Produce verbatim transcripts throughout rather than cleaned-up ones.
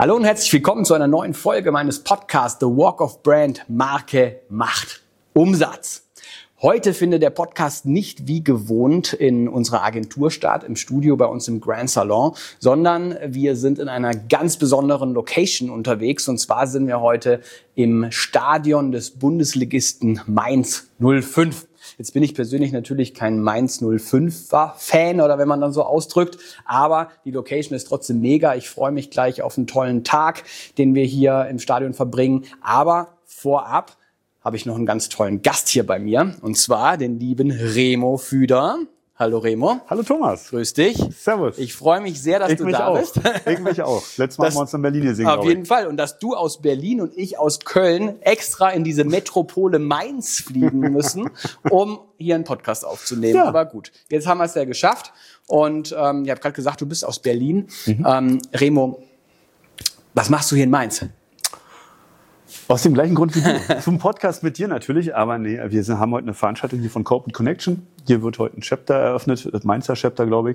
Hallo und herzlich willkommen zu einer neuen Folge meines Podcasts The Walk of Brand. Marke macht Umsatz. Heute findet der Podcast nicht wie gewohnt in unserer Agentur statt, im Studio bei uns im Grand Salon, sondern wir sind in einer ganz besonderen Location unterwegs. Und zwar sind wir heute im Stadion des Bundesligisten Mainz null fünf. Jetzt bin ich persönlich natürlich kein Mainz null fünfer-Fan oder wenn man dann so ausdrückt, aber die Location ist trotzdem mega. Ich freue mich gleich auf einen tollen Tag, den wir hier im Stadion verbringen. Aber vorab habe ich noch einen ganz tollen Gast hier bei mir, und zwar den lieben Remo Füder. Hallo Remo. Hallo Thomas. Grüß dich. Servus. Ich freue mich sehr, dass ich du mich da auch. bist. Ich mich auch. Letztes Mal das, haben wir uns in Berlin gesehen. Auf jeden Fall. Und dass du aus Berlin und ich aus Köln extra in diese Metropole Mainz fliegen müssen, um hier einen Podcast aufzunehmen. Ja. Aber gut, jetzt haben wir es ja geschafft. Und ähm, ich habe gerade gesagt, du bist aus Berlin. Mhm. Ähm, Remo, was machst du hier in Mainz? Aus dem gleichen Grund wie du. Zum Podcast mit dir natürlich, aber nee, wir sind, haben heute eine Veranstaltung hier von Corporate Connection. Hier wird heute ein Chapter eröffnet, das Mainzer Chapter, glaube ich.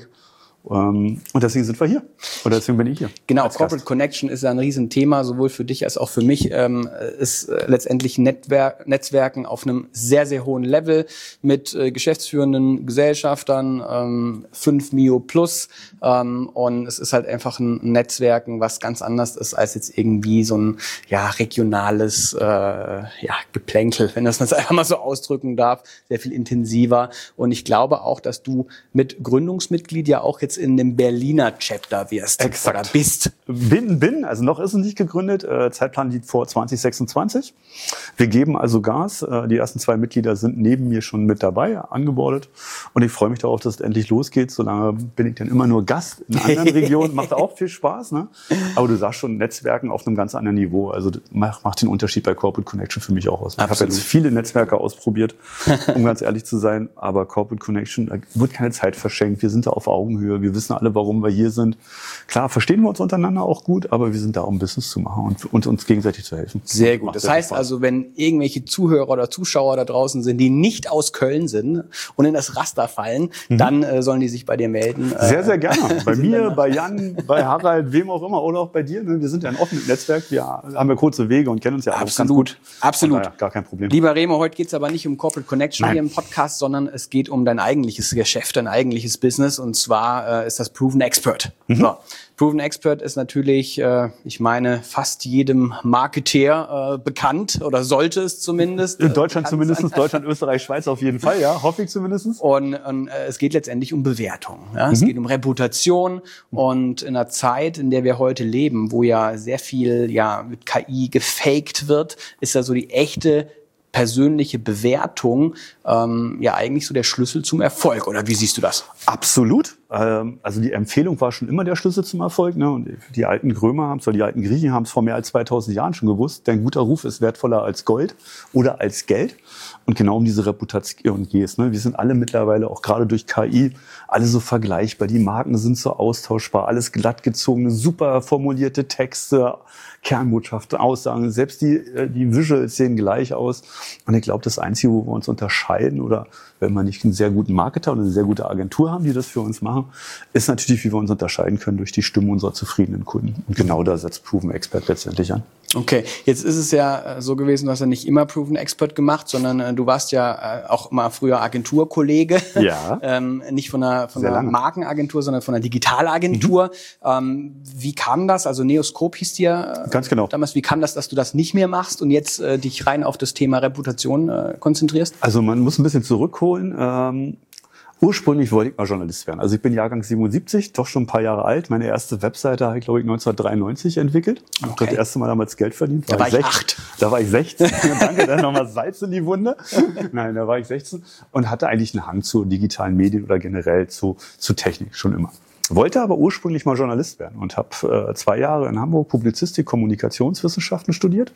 Und deswegen sind wir hier. Oder deswegen bin ich hier. Genau, Corporate Gast. Connection ist ja ein Riesenthema, sowohl für dich als auch für mich. Ähm, ist äh, letztendlich Netwer- Netzwerken auf einem sehr, sehr hohen Level mit äh, geschäftsführenden Gesellschaftern, ähm, fünf Mio plus. Ähm, und es ist halt einfach ein Netzwerken, was ganz anders ist als jetzt irgendwie so ein ja regionales äh, ja Geplänkel, wenn das man es einfach mal so ausdrücken darf. Sehr viel intensiver. Und ich glaube auch, dass du mit Gründungsmitglied ja auch jetzt in dem Berliner Chapter wirst. Exakt. Oder bist. Bin, bin, also noch ist es nicht gegründet. Äh, Zeitplan liegt vor zwanzig sechsundzwanzig. Wir geben also Gas. Äh, die ersten zwei Mitglieder sind neben mir schon mit dabei, angebordet. Und ich freue mich darauf, dass es endlich losgeht. Solange bin ich dann immer nur Gast in anderen Regionen. Macht auch viel Spaß, ne? Aber du sagst schon, Netzwerken auf einem ganz anderen Niveau. Also macht, macht den Unterschied bei Corporate Connection für mich auch aus. Ich habe jetzt viele Netzwerke ausprobiert, um ganz ehrlich zu sein. Aber Corporate Connection, da wird keine Zeit verschenkt. Wir sind da auf Augenhöhe. Wir wissen alle, warum wir hier sind. Klar, verstehen wir uns untereinander auch gut, aber wir sind da, um Business zu machen und, und uns gegenseitig zu helfen. Sehr gut. Das heißt also, wenn irgendwelche Zuhörer oder Zuschauer da draußen sind, die nicht aus Köln sind und in das Raster fallen, mhm. dann äh, sollen die sich bei dir melden. Sehr, sehr gerne. Bei mir, bei Jan, bei Harald, wem auch immer oder auch bei dir. Wir sind ja ein offenes Netzwerk. Wir haben ja kurze Wege und kennen uns ja auch ganz gut. Absolut. Daher, gar kein Problem. Lieber Remo, heute geht es aber nicht um Corporate Connection Nein. hier im Podcast, sondern es geht um dein eigentliches Geschäft, dein eigentliches Business, und zwar äh, ist das Proven Expert. Mhm. So. Proven Expert ist natürlich, äh, ich meine, fast jedem Marketeer äh, bekannt, oder sollte es zumindest. In Deutschland äh, zumindest, sein. Deutschland, Österreich, Schweiz auf jeden Fall, ja, hoffe ich zumindest. Und, und äh, es geht letztendlich um Bewertung. Ja? Mhm. Es geht um Reputation, und in einer Zeit, in der wir heute leben, wo ja sehr viel ja mit K I gefaked wird, ist ja so die echte persönliche Bewertung ähm, ja eigentlich so der Schlüssel zum Erfolg, oder wie siehst du das? Absolut. Ähm, also die Empfehlung war schon immer der Schlüssel zum Erfolg. Ne? Und die alten Römer haben es, oder die alten Griechen haben es vor mehr als zweitausend Jahren schon gewusst. Dein guter Ruf ist wertvoller als Gold oder als Geld. Und genau um diese Reputation geht es. Ne? Wir sind alle mittlerweile, auch gerade durch K I, alle so vergleichbar. Die Marken sind so austauschbar, alles glatt gezogene, super formulierte Texte, Kernbotschaften, Aussagen. Selbst die, die Visuals sehen gleich aus. Und ich glaube, das Einzige, wo wir uns unterscheiden, oder wenn wir nicht einen sehr guten Marketer oder eine sehr gute Agentur haben, die das für uns machen, ist natürlich, wie wir uns unterscheiden können durch die Stimme unserer zufriedenen Kunden. Und genau da setzt Proven Expert letztendlich an. Okay, jetzt ist es ja so gewesen, du hast ja nicht immer Proven Expert gemacht, sondern äh, du warst ja äh, auch mal früher Agenturkollege. Ja. ähm, nicht von einer, von Sehr einer lange. Markenagentur, sondern von einer Digitalagentur. Mhm. Ähm, wie kam das? Also Neoscope hieß dir äh, Ganz genau. damals. Wie kam das, dass du das nicht mehr machst und jetzt äh, dich rein auf das Thema Reputation äh, konzentrierst? Also man muss ein bisschen zurückholen. Ähm Ursprünglich wollte ich mal Journalist werden. Also ich bin Jahrgang siebenundsiebzig, doch schon ein paar Jahre alt. Meine erste Webseite habe ich, glaube ich, neunzehnhundertdreiundneunzig entwickelt. Ich habe das erste Mal damals Geld verdient. Da war ich sechzehn. acht. Da war ich sechzehn. Danke, dann nochmal Salz in die Wunde. Nein, da war ich sechzehn und hatte eigentlich einen Hang zu digitalen Medien oder generell zu, zu Technik schon immer. Wollte aber ursprünglich mal Journalist werden und habe äh, zwei Jahre in Hamburg Publizistik, Kommunikationswissenschaften studiert.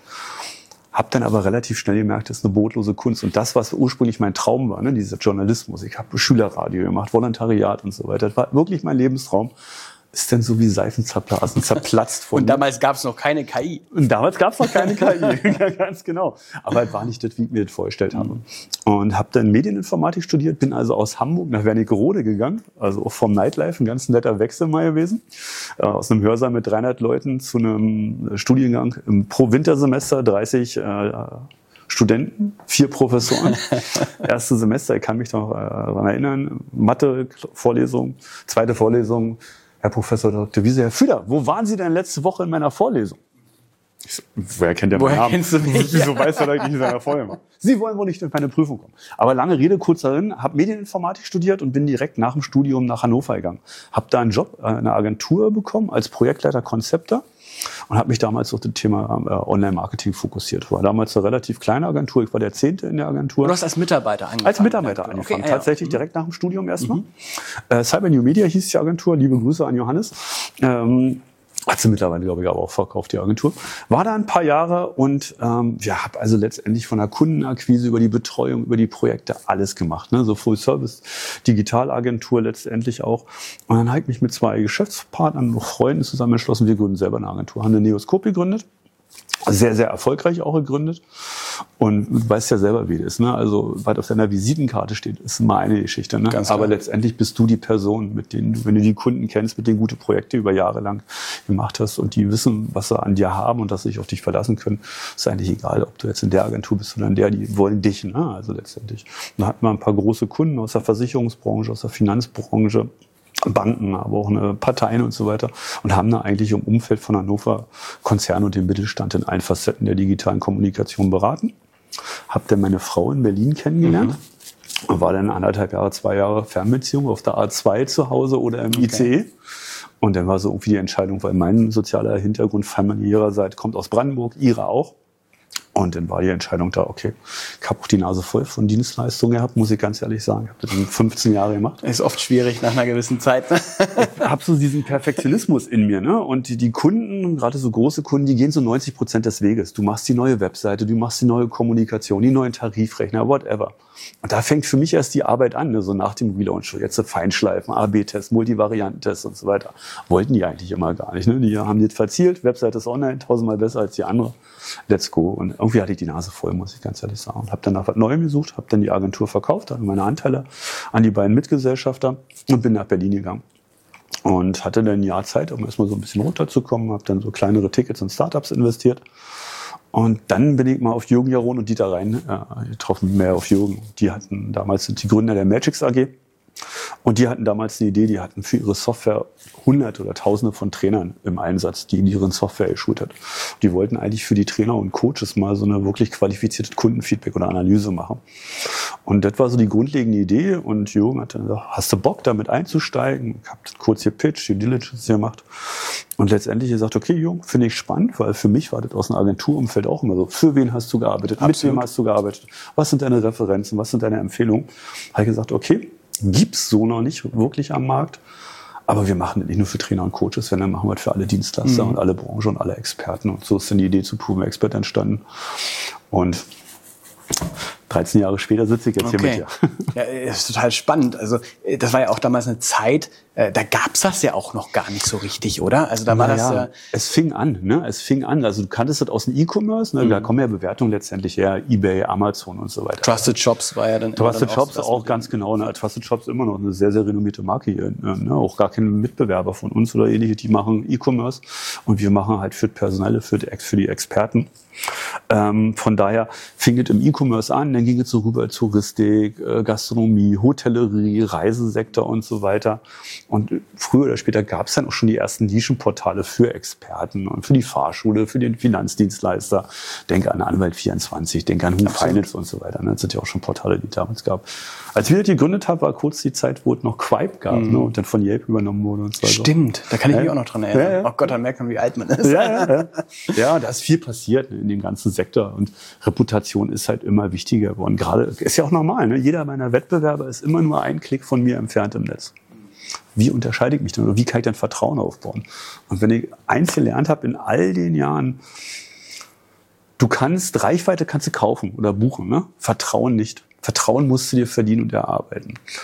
Hab dann aber relativ schnell gemerkt, das ist eine brotlose Kunst. Und das, was ursprünglich mein Traum war, ne, dieser Journalismus. Ich habe Schülerradio gemacht, Volontariat und so weiter. Das war wirklich mein Lebenstraum. ist denn so wie Seifen zerblasen, zerplatzt von Und damals gab es noch keine K I. Und damals gab es noch keine K I, ja, ganz genau. Aber es war nicht das, wie ich mir das vorgestellt habe. Mhm. Und habe dann Medieninformatik studiert, bin also aus Hamburg nach Wernigerode gegangen, also auch vom Nightlife, ein ganz netter Wechsel mal gewesen. Äh, aus einem Hörsaal mit dreihundert Leuten zu einem Studiengang im pro Wintersemester, dreißig äh, Studenten, vier Professoren. Erste Semester, ich kann mich noch äh, daran erinnern, Mathe-Vorlesung, zweite Vorlesung, Herr Professor Doktor Wiese, Herr Fühler, wo waren Sie denn letzte Woche in meiner Vorlesung? Ich so, woher kennt der meinen Namen? Kennst du mich? Wieso weiß er, dass ich nicht in seiner Vorlesung war? Sie wollen wohl nicht in meine Prüfung kommen. Aber lange Rede, kurzer Sinn, habe Medieninformatik studiert und bin direkt nach dem Studium nach Hannover gegangen. Habe da einen Job in einer Agentur bekommen als Projektleiter Konzepter und habe mich damals auf das Thema äh, Online-Marketing fokussiert. War damals eine relativ kleine Agentur, ich war der Zehnte in der Agentur. Du hast als Mitarbeiter angefangen? Als Mitarbeiter angefangen, okay, tatsächlich ja. direkt nach dem Studium erstmal. Mhm. Äh, Cyber New Media hieß die Agentur, liebe Grüße an Johannes. Ähm, Hat sie mittlerweile, glaube ich, aber auch verkauft, die Agentur. War da ein paar Jahre und ähm, ja, habe also letztendlich von der Kundenakquise über die Betreuung, über die Projekte alles gemacht. Ne? So Full-Service, Digitalagentur letztendlich auch. Und dann habe ich mich mit zwei Geschäftspartnern und Freunden zusammengeschlossen. Wir gründen selber eine Agentur, haben eine Neoscope gegründet. Sehr, sehr erfolgreich auch gegründet. Und du weißt ja selber, wie das ist. Ne? Also, was auf deiner Visitenkarte steht, ist meine Geschichte. Ne? Aber letztendlich bist du die Person, mit denen du, wenn du die Kunden kennst, mit denen gute Projekte über Jahre lang gemacht hast und die wissen, was sie an dir haben und dass sie sich auf dich verlassen können, ist eigentlich egal, ob du jetzt in der Agentur bist oder in der, die wollen dich. Ne? Also letztendlich. Da hatten wir ein paar große Kunden aus der Versicherungsbranche, aus der Finanzbranche, Banken, aber auch eine Parteien und so weiter und haben da eigentlich im Umfeld von Hannover Konzerne und den Mittelstand in allen Facetten der digitalen Kommunikation beraten. Hab dann meine Frau in Berlin kennengelernt. Mhm. War dann anderthalb Jahre, zwei Jahre Fernbeziehung auf der A zwei zu Hause oder im okay. I C E. Und dann war so irgendwie die Entscheidung, weil mein sozialer Hintergrund familiärerseits kommt aus Brandenburg, ihre auch. Und dann war die Entscheidung da, okay, ich habe auch die Nase voll von Dienstleistungen gehabt, muss ich ganz ehrlich sagen. Ich habe das in fünfzehn Jahre gemacht. Ist oft schwierig nach einer gewissen Zeit. Ne? Ich habe so diesen Perfektionismus in mir. Ne? Und die, die Kunden, gerade so große Kunden, die gehen so neunzig Prozent des Weges. Du machst die neue Webseite, du machst die neue Kommunikation, die neuen Tarifrechner, whatever. Und da fängt für mich erst die Arbeit an, ne? So nach dem Relaunch. Jetzt so Feinschleifen, A B Test, Multivarianten-Test und so weiter. Wollten die eigentlich immer gar nicht. Ne? Die haben die verzielt, Webseite ist online, tausendmal besser als die andere. Let's go. Und irgendwie hatte ich die Nase voll, muss ich ganz ehrlich sagen. Und habe dann nach was Neuem gesucht, habe dann die Agentur verkauft, habe meine Anteile an die beiden Mitgesellschafter und bin nach Berlin gegangen. Und hatte dann ein Jahr Zeit, um erstmal so ein bisschen runterzukommen, habe dann so kleinere Tickets in Startups investiert. Und dann bin ich mal auf Jürgen Jaron und Dieter Rhein äh, getroffen, mehr auf Jürgen. Die hatten damals sind die Gründer der Magix A G. Und die hatten damals eine Idee, die hatten für ihre Software Hunderte oder Tausende von Trainern im Einsatz, die in ihren Software geschult hat. Die wollten eigentlich für die Trainer und Coaches mal so eine wirklich qualifizierte Kundenfeedback oder Analyse machen. Und das war so die grundlegende Idee. Und Jürgen hat dann gesagt, hast du Bock, damit einzusteigen? Ich habe kurz hier Pitch, Due Diligence gemacht. Und letztendlich gesagt, okay, Jürgen, finde ich spannend, weil für mich war das aus dem Agenturumfeld auch immer so. Für wen hast du gearbeitet? Absolut. Mit wem hast du gearbeitet? Was sind deine Referenzen? Was sind deine Empfehlungen? Habe ich gesagt, okay, gibt's so noch nicht wirklich am Markt. Aber wir machen das nicht nur für Trainer und Coaches, wenn dann machen wir das für alle Dienstleister mhm. und alle Branchen und alle Experten. Und so ist dann die Idee zu Proven Expert entstanden. Und dreizehn Jahre später sitze ich jetzt okay. hier mit dir. Ja, das ist total spannend. Also das war ja auch damals eine Zeit, äh, da gab's das ja auch noch gar nicht so richtig, oder? Also da war naja, das ja. Es fing an, ne? Es fing an. Also du kanntest das aus dem E-Commerce, ne? Mhm. Da kommen ja Bewertungen letztendlich her, eBay, Amazon und so weiter. Trusted Shops war ja dann. Trusted dann Shops auch, auch ganz genau. Ne? Trusted Shops immer noch eine sehr, sehr renommierte Marke hier. Ne? Auch gar keine Mitbewerber von uns oder ähnliche, die machen E-Commerce und wir machen halt für Personelle, für die, für die Experten. Ähm, von daher fing es im E-Commerce an, dann ging es so rüber Touristik, äh, Gastronomie, Hotellerie, Reisesektor und so weiter. Und früher oder später gab es dann auch schon die ersten Nischenportale für Experten und für die Fahrschule, für den Finanzdienstleister. Denke an Anwalt vierundzwanzig, denke an Who Finance und so weiter. Das sind ja auch schon Portale, die es damals gab. Als wir das gegründet haben, war kurz die Zeit, wo es noch Quipe gab, mhm. ne, und dann von Yelp übernommen wurde und so weiter. Stimmt, da kann ich mich ja. auch noch dran erinnern. Ja, ja. Oh Gott, dann merkt man, wie alt man ist. Ja, ja, ja. Ja, da ist viel passiert in dem ganzen Sektor und Reputation ist halt immer wichtiger geworden. Gerade ist ja auch normal, ne? Jeder meiner Wettbewerber ist immer nur ein Klick von mir entfernt im Netz. Wie unterscheide ich mich denn oder wie kann ich denn Vertrauen aufbauen? Und wenn ich eins gelernt habe in all den Jahren, du kannst Reichweite kannst du kaufen oder buchen, ne? Vertrauen nicht. Vertrauen musst du dir verdienen und erarbeiten.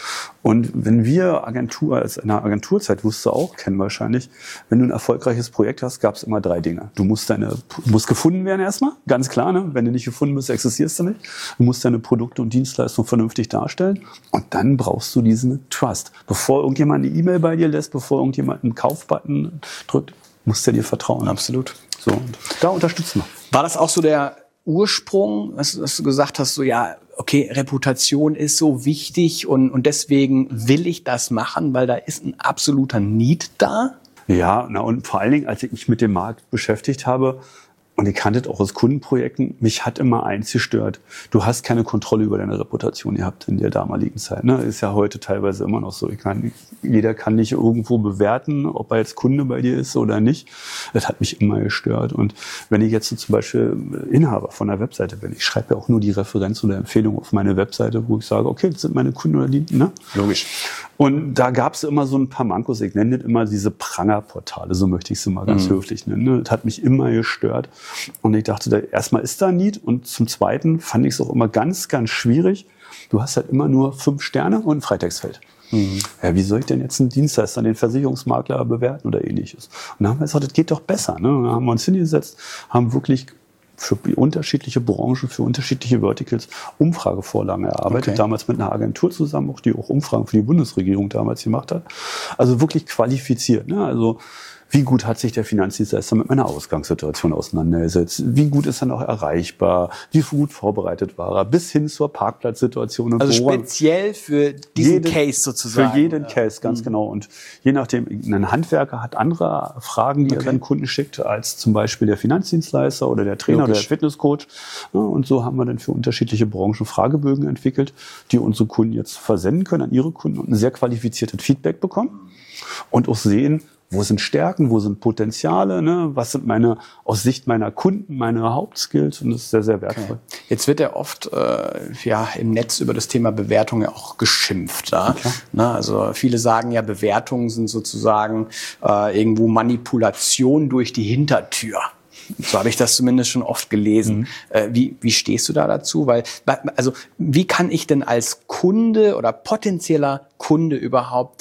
Und wenn wir Agentur, als in der Agenturzeit, wirst du auch kennen wahrscheinlich, wenn du ein erfolgreiches Projekt hast, gab es immer drei Dinge. Du musst deine, du musst gefunden werden erstmal, ganz klar, ne? Wenn du nicht gefunden bist, existierst du nicht. Du musst deine Produkte und Dienstleistungen vernünftig darstellen. Und dann brauchst du diesen Trust. Bevor irgendjemand eine E-Mail bei dir lässt, bevor irgendjemand einen Kaufbutton drückt, muss der dir vertrauen. Absolut. So, und da unterstützen wir. War das auch so der Ursprung, dass, dass du gesagt hast, so ja, okay, Reputation ist so wichtig und, und deswegen will ich das machen, weil da ist ein absoluter Need da? Ja, na und vor allen Dingen, als ich mich mit dem Markt beschäftigt habe, und ich kannte das auch aus Kundenprojekten, mich hat immer eins gestört. Du hast keine Kontrolle über deine Reputation gehabt in der damaligen Zeit. Ne? Ist ja heute teilweise immer noch so. Ich kann, jeder kann nicht irgendwo bewerten, ob er jetzt Kunde bei dir ist oder nicht. Das hat mich immer gestört. Und wenn ich jetzt so zum Beispiel Inhaber von einer Webseite bin, ich schreibe ja auch nur die Referenz oder Empfehlung auf meine Webseite, wo ich sage, okay, das sind meine Kunden oder die, ne? Logisch. Und da gab es immer so ein paar Mankos. Ich nenne das immer diese Prangerportale, so möchte ich es mal ganz mhm. höflich nennen. Ne? Das hat mich immer gestört. Und ich dachte, da, erstmal ist da ein Need. Und zum Zweiten fand ich es auch immer ganz, ganz schwierig. Du hast halt immer nur fünf Sterne und ein Freitextfeld. Mhm. Ja, wie soll ich denn jetzt einen Dienstleister, den Versicherungsmakler bewerten oder ähnliches? Und dann haben wir gesagt, das geht doch besser. Ne? Dann haben wir uns hingesetzt, haben wirklich für unterschiedliche Branchen, für unterschiedliche Verticals Umfragevorlagen erarbeitet. Okay. Damals mit einer Agentur zusammen, auch die auch Umfragen für die Bundesregierung damals gemacht hat. Also wirklich qualifiziert. Ne? Also wie gut hat sich der Finanzdienstleister mit meiner Ausgangssituation auseinandergesetzt? Wie gut ist er noch erreichbar? Wie gut vorbereitet war er? Bis hin zur Parkplatzsituation. Und also speziell für diesen jeden, Case sozusagen. Für jeden ja. Case, ganz mhm. genau. Und je nachdem, ein Handwerker hat andere Fragen, die okay. er seinen Kunden schickt, als zum Beispiel der Finanzdienstleister oder der Trainer Logisch. Oder der Fitnesscoach. Und so haben wir dann für unterschiedliche Branchen Fragebögen entwickelt, die unsere Kunden jetzt versenden können an ihre Kunden und ein sehr qualifiziertes Feedback bekommen und auch sehen, wo sind Stärken, wo sind Potenziale, ne? Was sind meine, aus Sicht meiner Kunden, meine Hauptskills, und das ist sehr, sehr wertvoll. Okay. Jetzt wird ja oft äh, ja im Netz über das Thema Bewertung ja auch geschimpft. Ja? Na, also viele sagen ja, Bewertungen sind sozusagen äh, irgendwo Manipulation durch die Hintertür. So habe ich das zumindest schon oft gelesen. Mhm. Äh, wie, wie stehst du da dazu? Weil, also, wie kann ich denn als Kunde oder potenzieller Kunde überhaupt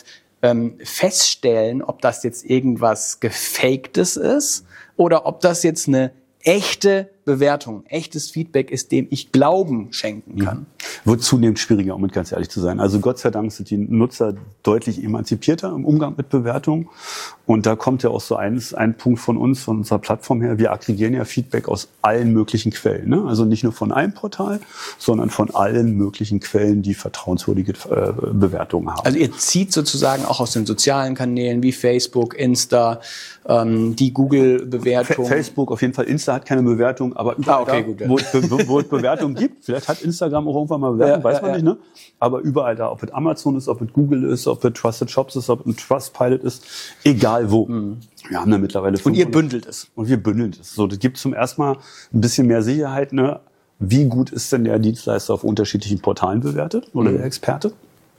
feststellen, ob das jetzt irgendwas Gefaktes ist oder ob das jetzt eine echte Bewertung, echtes Feedback ist, dem ich Glauben schenken kann. Mhm. Wird zunehmend schwieriger, um mit ganz ehrlich zu sein. Also Gott sei Dank sind die Nutzer deutlich emanzipierter im Umgang mit Bewertungen. Und da kommt ja auch so eins, ein Punkt von uns, von unserer Plattform her. Wir aggregieren ja Feedback aus allen möglichen Quellen. Ne? Also nicht nur von einem Portal, sondern von allen möglichen Quellen, die vertrauenswürdige äh, Bewertungen haben. Also ihr zieht sozusagen auch aus den sozialen Kanälen wie Facebook, Insta, ähm, die Google-Bewertung. Facebook, auf jeden Fall. Insta hat keine Bewertung. Aber überall, ah, okay, da, gut, ja. wo, es, wo es Bewertungen gibt, vielleicht hat Instagram auch irgendwann mal Bewertung, ja, weiß man ja, nicht, ne? Aber überall da, ob es Amazon ist, ob es Google ist, ob es Trusted Shops ist, ob es ein Trustpilot ist, egal wo. Mhm. Wir haben da mittlerweile fünfhundert. Und ihr bündelt es. Und wir bündeln es. So, das gibt zum ersten Mal ein bisschen mehr Sicherheit, ne? Wie gut ist denn der Dienstleister auf unterschiedlichen Portalen bewertet oder mhm. der Experte?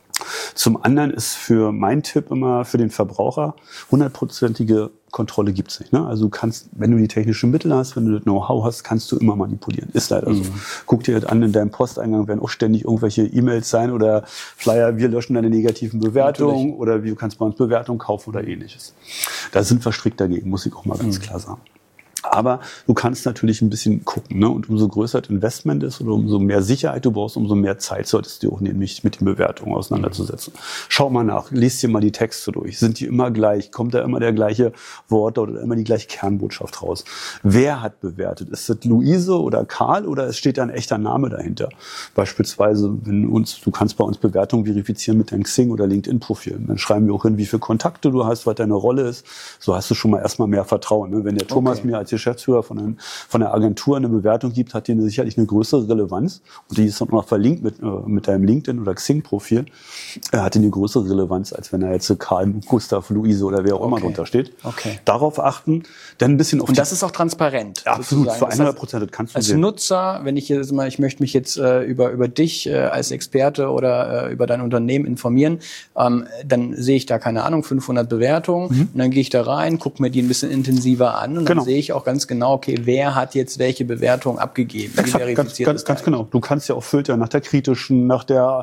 Zum anderen ist für mein Tipp immer für den Verbraucher, hundertprozentige Kontrolle gibt's nicht. Ne? Also du kannst, wenn du die technischen Mittel hast, wenn du das Know-how hast, kannst du immer manipulieren. Ist leider mhm. so. Guck dir das an, in deinem Posteingang werden auch ständig irgendwelche E-Mails sein oder Flyer, wir löschen deine negativen Bewertungen. Natürlich. Oder wie du kannst bei uns Bewertungen kaufen oder ähnliches. Da sind wir strikt dagegen, muss ich auch mal ganz mhm. klar sagen. Aber du kannst natürlich ein bisschen gucken, ne? Und umso größer das Investment ist oder umso mehr Sicherheit du brauchst, umso mehr Zeit solltest du auch nehmen, mich mit den Bewertungen auseinanderzusetzen. Schau mal nach, lies dir mal die Texte durch. Sind die immer gleich? Kommt da immer der gleiche Wort oder immer die gleiche Kernbotschaft raus? Wer hat bewertet? Ist das Luise oder Karl oder es steht da ein echter Name dahinter? Beispielsweise, wenn uns, du kannst bei uns Bewertungen verifizieren mit deinem Xing oder LinkedIn-Profil. Dann schreiben wir auch hin, wie viele Kontakte du hast, was deine Rolle ist. So hast du schon mal erstmal mehr Vertrauen. Ne? Wenn der Thomas okay. mir als Geschäftsführer von, einem, von der Agentur eine Bewertung gibt, hat die eine, sicherlich eine größere Relevanz. Und die ist auch noch verlinkt mit, mit deinem LinkedIn- oder Xing-Profil. Er hat die eine größere Relevanz, als wenn er jetzt Karl, Gustav, Luise oder wer auch okay. immer drunter steht. Okay. Darauf achten, dann ein bisschen auf Und das ist auch transparent. Ja, absolut, für hundert Prozent, das kannst du als sehen. Nutzer, wenn ich jetzt mal, ich möchte mich jetzt äh, über über dich äh, als Experte oder äh, über dein Unternehmen informieren, ähm, dann sehe ich da, keine Ahnung, fünfhundert Bewertungen mhm. und dann gehe ich da rein, gucke mir die ein bisschen intensiver an und genau. dann sehe ich auch ganz genau, okay, wer hat jetzt welche Bewertung abgegeben? Wie Exakt, verifiziert ganz, ganz, ganz genau. Du kannst ja auch filtern nach der kritischen, nach der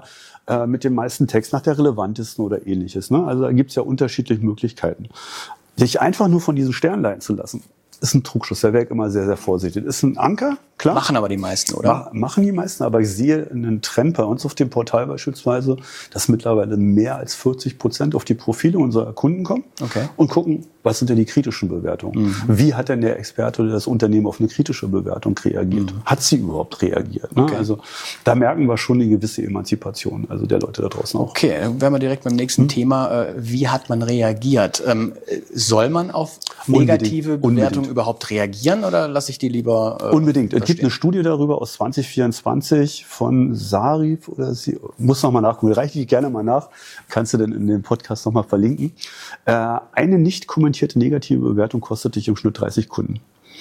äh, mit dem meisten Text, nach der relevantesten oder ähnliches. Ne? Also da gibt's ja unterschiedliche Möglichkeiten. Sich einfach nur von diesen Sternen leiten zu lassen, ist ein Trugschluss. Da wäre ich immer sehr, sehr vorsichtig. Ist ein Anker, klar. Machen aber die meisten, oder? Ma- machen die meisten, aber ich sehe einen Trend bei uns auf dem Portal beispielsweise, dass mittlerweile mehr als vierzig Prozent auf die Profile unserer Kunden kommen Okay. und gucken, was sind denn die kritischen Bewertungen? Mhm. Wie hat denn der Experte oder das Unternehmen auf eine kritische Bewertung reagiert? Mhm. Hat sie überhaupt reagiert? Ne? Okay. Also da merken wir schon eine gewisse Emanzipation, also der Leute da draußen auch. Okay, dann wären wir direkt beim nächsten mhm. Thema. Äh, wie hat man reagiert? Ähm, soll man auf negative Unbedingt. Bewertungen Unbedingt. überhaupt reagieren oder lasse ich die lieber äh, Unbedingt. Es gibt verstehen? eine Studie darüber aus zwanzig vierundzwanzig von Sarif oder sie, muss noch mal nachgucken, reiche ich gerne mal nach, kannst du denn in dem Podcast noch mal verlinken. Äh, eine nicht kommentierte negative Bewertung kostet dich im Schnitt dreißig Kunden.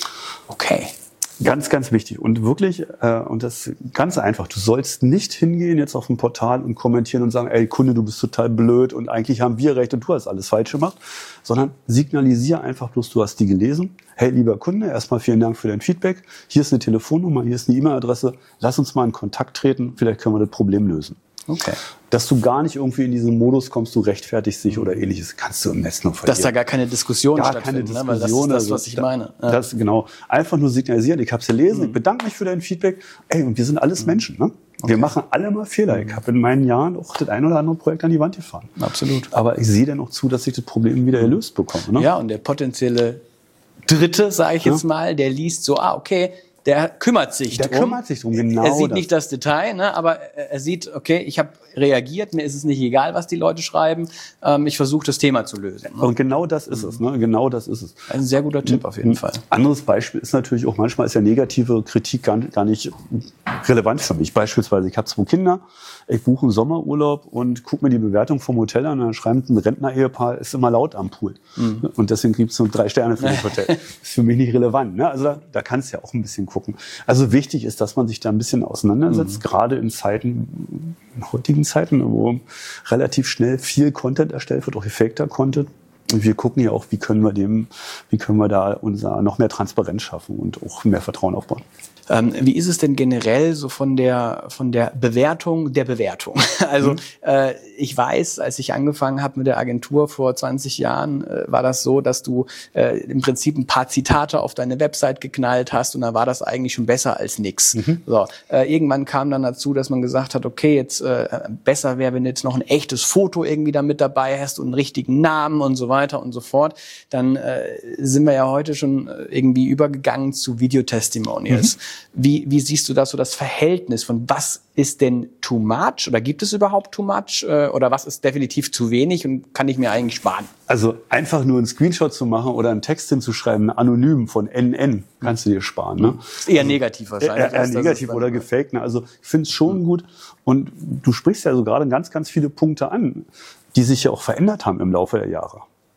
Okay. Ganz, ganz wichtig und wirklich, äh, und das ganz einfach, du sollst nicht hingehen jetzt auf ein Portal und kommentieren und sagen, ey Kunde, du bist total blöd und eigentlich haben wir recht und du hast alles falsch gemacht, sondern signalisiere einfach bloß, du hast die gelesen. Hey, lieber Kunde, erstmal vielen Dank für dein Feedback. Hier ist eine Telefonnummer, hier ist eine E-Mail-Adresse. Lass uns mal in Kontakt treten, vielleicht können wir das Problem lösen. Okay. Dass du gar nicht irgendwie in diesen Modus kommst, du rechtfertigst dich oder ähnliches, kannst du im Netz noch verlieren. Dass da gar keine Diskussion gar stattfindet, keine Diskussion, ne? Weil das ist das, also was ich meine. Ja. Das, genau. Einfach nur signalisieren, ich habe es gelesen, mhm. ich bedanke mich für dein Feedback. Ey, und wir sind alles mhm. Menschen, ne? Wir Okay. machen alle mal Fehler. Ich habe in meinen Jahren auch das ein oder andere Projekt an die Wand gefahren. Absolut. Aber ich sehe dann auch zu, dass ich das Problem wieder gelöst bekomme. Ne? Ja, und der potenzielle Dritte, sage ich Ja. jetzt mal, der liest so, ah, okay, der kümmert sich Der drum. kümmert sich drum, genau Er sieht das. nicht das Detail, ne, aber er sieht, okay, ich habe reagiert, mir ist es nicht egal, was die Leute schreiben, ähm, ich versuche das Thema zu lösen. Ne? Und genau das ist es. Ne? Genau das ist es. Ein sehr guter Tipp auf jeden Fall. Anderes Beispiel ist natürlich auch, manchmal ist ja negative Kritik gar, gar nicht relevant für mich. Beispielsweise, ich habe zwei Kinder, ich buche einen Sommerurlaub und gucke mir die Bewertung vom Hotel an und dann schreibt ein Rentner-Ehepaar, ist immer laut am Pool. Mhm. Und deswegen gibt es nur drei Sterne für das Hotel. Ist für mich nicht relevant. Ne? Also da, da kannst du ja auch ein bisschen gucken. Also wichtig ist, dass man sich da ein bisschen auseinandersetzt, mhm. gerade in Zeiten, in heutigen Zeiten, wo relativ schnell viel Content erstellt wird, auch gefakter Content. Und wir gucken ja auch, wie können wir dem, wie können wir da unser noch mehr Transparenz schaffen und auch mehr Vertrauen aufbauen. Ähm, wie ist es denn generell so von der von der Bewertung der Bewertung? Also mhm. äh, ich weiß, als ich angefangen habe mit der Agentur vor zwanzig Jahren, äh, war das so, dass du äh, im Prinzip ein paar Zitate auf deine Website geknallt hast und dann war das eigentlich schon besser als nix. Mhm. So, äh, irgendwann kam dann dazu, dass man gesagt hat, okay, jetzt äh, besser wäre, wenn du jetzt noch ein echtes Foto irgendwie da mit dabei hast und einen richtigen Namen und so weiter und so fort. Dann äh, sind wir ja heute schon irgendwie übergegangen zu Videotestimonials. Mhm. Wie, wie siehst du das so, das Verhältnis von was ist denn too much oder gibt es überhaupt too much äh, oder was ist definitiv zu wenig und kann ich mir eigentlich sparen? Also einfach nur einen Screenshot zu machen oder einen Text hinzuschreiben, anonym von N N, kannst du dir sparen. Ne? Eher negativ wahrscheinlich. Eher, eher negativ oder gefaked. Ne? Also ich finde es schon mhm. gut und du sprichst ja so gerade ganz, ganz viele Punkte an, die sich ja auch verändert haben im Laufe der Jahre.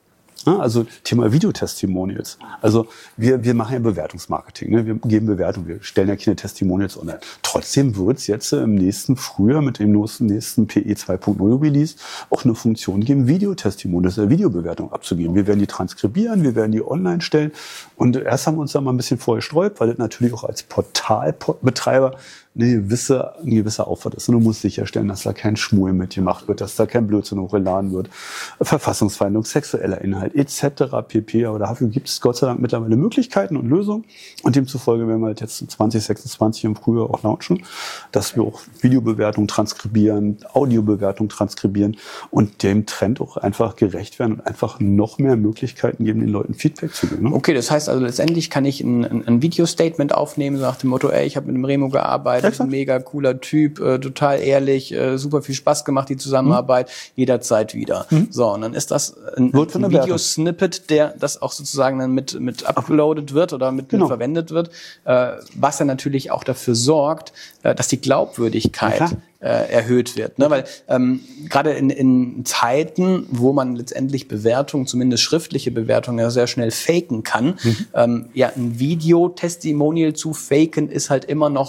Also Thema Videotestimonials. Also wir, wir machen ja Bewertungsmarketing. Ne? Wir geben Bewertungen, wir stellen ja keine Testimonials online. Trotzdem wird es jetzt im nächsten Frühjahr mit dem nächsten P E zwei Punkt null Release auch eine Funktion geben, Videotestimonials, eine Videobewertung abzugeben. Wir werden die transkribieren, wir werden die online stellen. Und erst haben wir uns da mal ein bisschen vorher gesträubt, weil das natürlich auch als Portalbetreiber eine gewisse, ein gewisser Aufwand ist. Und du musst sicherstellen, dass da kein Schmuel mitgemacht wird, dass da kein Blödsinn hochgeladen wird, Verfassungsfeindung, sexueller Inhalt et cetera pp. Aber dafür gibt es Gott sei Dank mittlerweile Möglichkeiten und Lösungen. Und demzufolge werden wir halt jetzt zwanzig sechsundzwanzig im Frühjahr auch launchen, dass wir auch Videobewertungen transkribieren, Audiobewertungen transkribieren und dem Trend auch einfach gerecht werden und einfach noch mehr Möglichkeiten geben, den Leuten Feedback zu geben. Ne? Okay, das heißt also letztendlich kann ich ein, ein, ein Video-Statement aufnehmen, so nach dem Motto, ey, ich habe mit dem Remo gearbeitet, ein mega cooler Typ, äh, total ehrlich, äh, super viel Spaß gemacht, die Zusammenarbeit, mhm. jederzeit wieder. Mhm. So, und dann ist das ein, ein Videosnippet, der das auch sozusagen dann mit mit uploadet wird oder mit, genau. mit verwendet wird, äh, was dann natürlich auch dafür sorgt, äh, dass die Glaubwürdigkeit ja. äh, erhöht wird. Ne? Weil ähm, gerade in, in Zeiten, wo man letztendlich Bewertungen, zumindest schriftliche Bewertungen, ja sehr schnell faken kann, mhm. ähm, ja, ein Video-Testimonial zu faken ist halt immer noch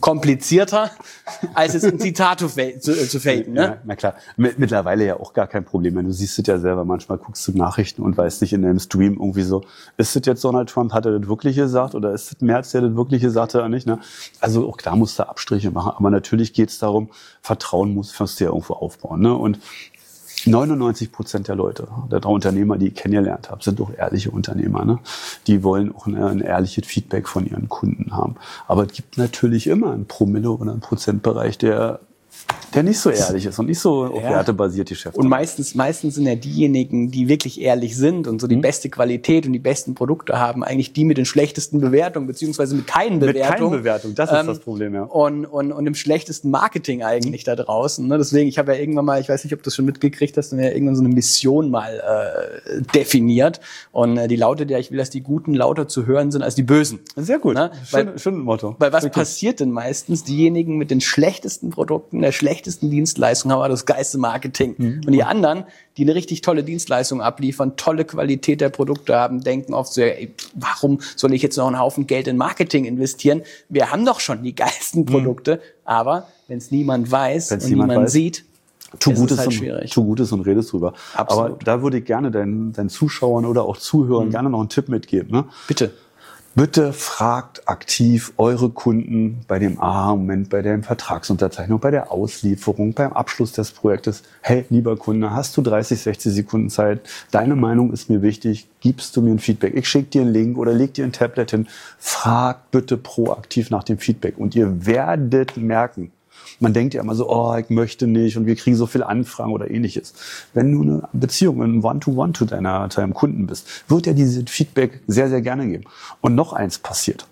komplizierter, als es in Zitat zu, zu, zu faken. Ne? Ja, na klar. Mittlerweile ja auch gar kein Problem mehr. Du siehst es ja selber, manchmal guckst du Nachrichten und weißt nicht in deinem Stream irgendwie so, ist das jetzt Donald Trump, hat er das wirklich gesagt oder ist das Merz, der das wirklich gesagt hat oder nicht? Ne? Also auch da musst du Abstriche machen. Aber natürlich geht es darum, Vertrauen musst, musst du ja irgendwo aufbauen. Ne? Und neunundneunzig Prozent der Leute, der drei Unternehmer, die ich kennengelernt habe, sind doch ehrliche Unternehmer. Ne? Die wollen auch ein, ein ehrliches Feedback von ihren Kunden haben. Aber es gibt natürlich immer einen Promille oder einen Prozentbereich, der der nicht so ehrlich ist und nicht so auf ja. wertebasiert Geschäft. Und meistens, meistens sind ja diejenigen, die wirklich ehrlich sind und so die mhm. beste Qualität und die besten Produkte haben, eigentlich die mit den schlechtesten Bewertungen, beziehungsweise mit keinen Bewertungen. Mit keinen Bewertungen, das ist ähm, das Problem, ja. Und, und, und im schlechtesten Marketing eigentlich da draußen. Ne? Deswegen, ich habe ja irgendwann mal, ich weiß nicht, ob du das schon mitgekriegt hast, dann ja irgendwann so eine Mission mal äh, definiert. Und äh, die lautet ja, ich will, dass die Guten lauter zu hören sind als die Bösen. Sehr gut, ne? schön, weil, schön Motto. Weil was Sehr passiert denn meistens? Diejenigen mit den schlechtesten Produkten, der schlechtesten Dienstleistung haben aber das geilste Marketing. Mhm. Und die anderen, die eine richtig tolle Dienstleistung abliefern, tolle Qualität der Produkte haben, denken oft so, ey, warum soll ich jetzt noch einen Haufen Geld in Marketing investieren? Wir haben doch schon die geilsten Produkte. Mhm. Aber wenn es niemand weiß wenn's und niemand, niemand weiß, sieht, tu ist Gutes es halt und, schwierig. Tu Gutes und redest drüber. Absolut. Aber da würde ich gerne deinen, deinen Zuschauern oder auch Zuhörern mhm. gerne noch einen Tipp mitgeben. Ne? Bitte. Bitte fragt aktiv eure Kunden bei dem Aha-Moment, bei der Vertragsunterzeichnung, bei der Auslieferung, beim Abschluss des Projektes. Hey, lieber Kunde, hast du dreißig, sechzig Sekunden Zeit? Deine Meinung ist mir wichtig. Gibst du mir ein Feedback? Ich schicke dir einen Link oder leg dir ein Tablet hin. Fragt bitte proaktiv nach dem Feedback und ihr werdet merken, man denkt ja immer so, oh, ich möchte nicht und wir kriegen so viele Anfragen oder ähnliches. Wenn du eine Beziehung, ein One-to-One zu deiner, zu deinem Kunden bist, wird er dieses Feedback sehr, sehr gerne geben. Und noch eins passiert.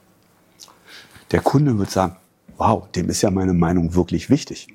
Der Kunde wird sagen, wow, dem ist ja meine Meinung wirklich wichtig.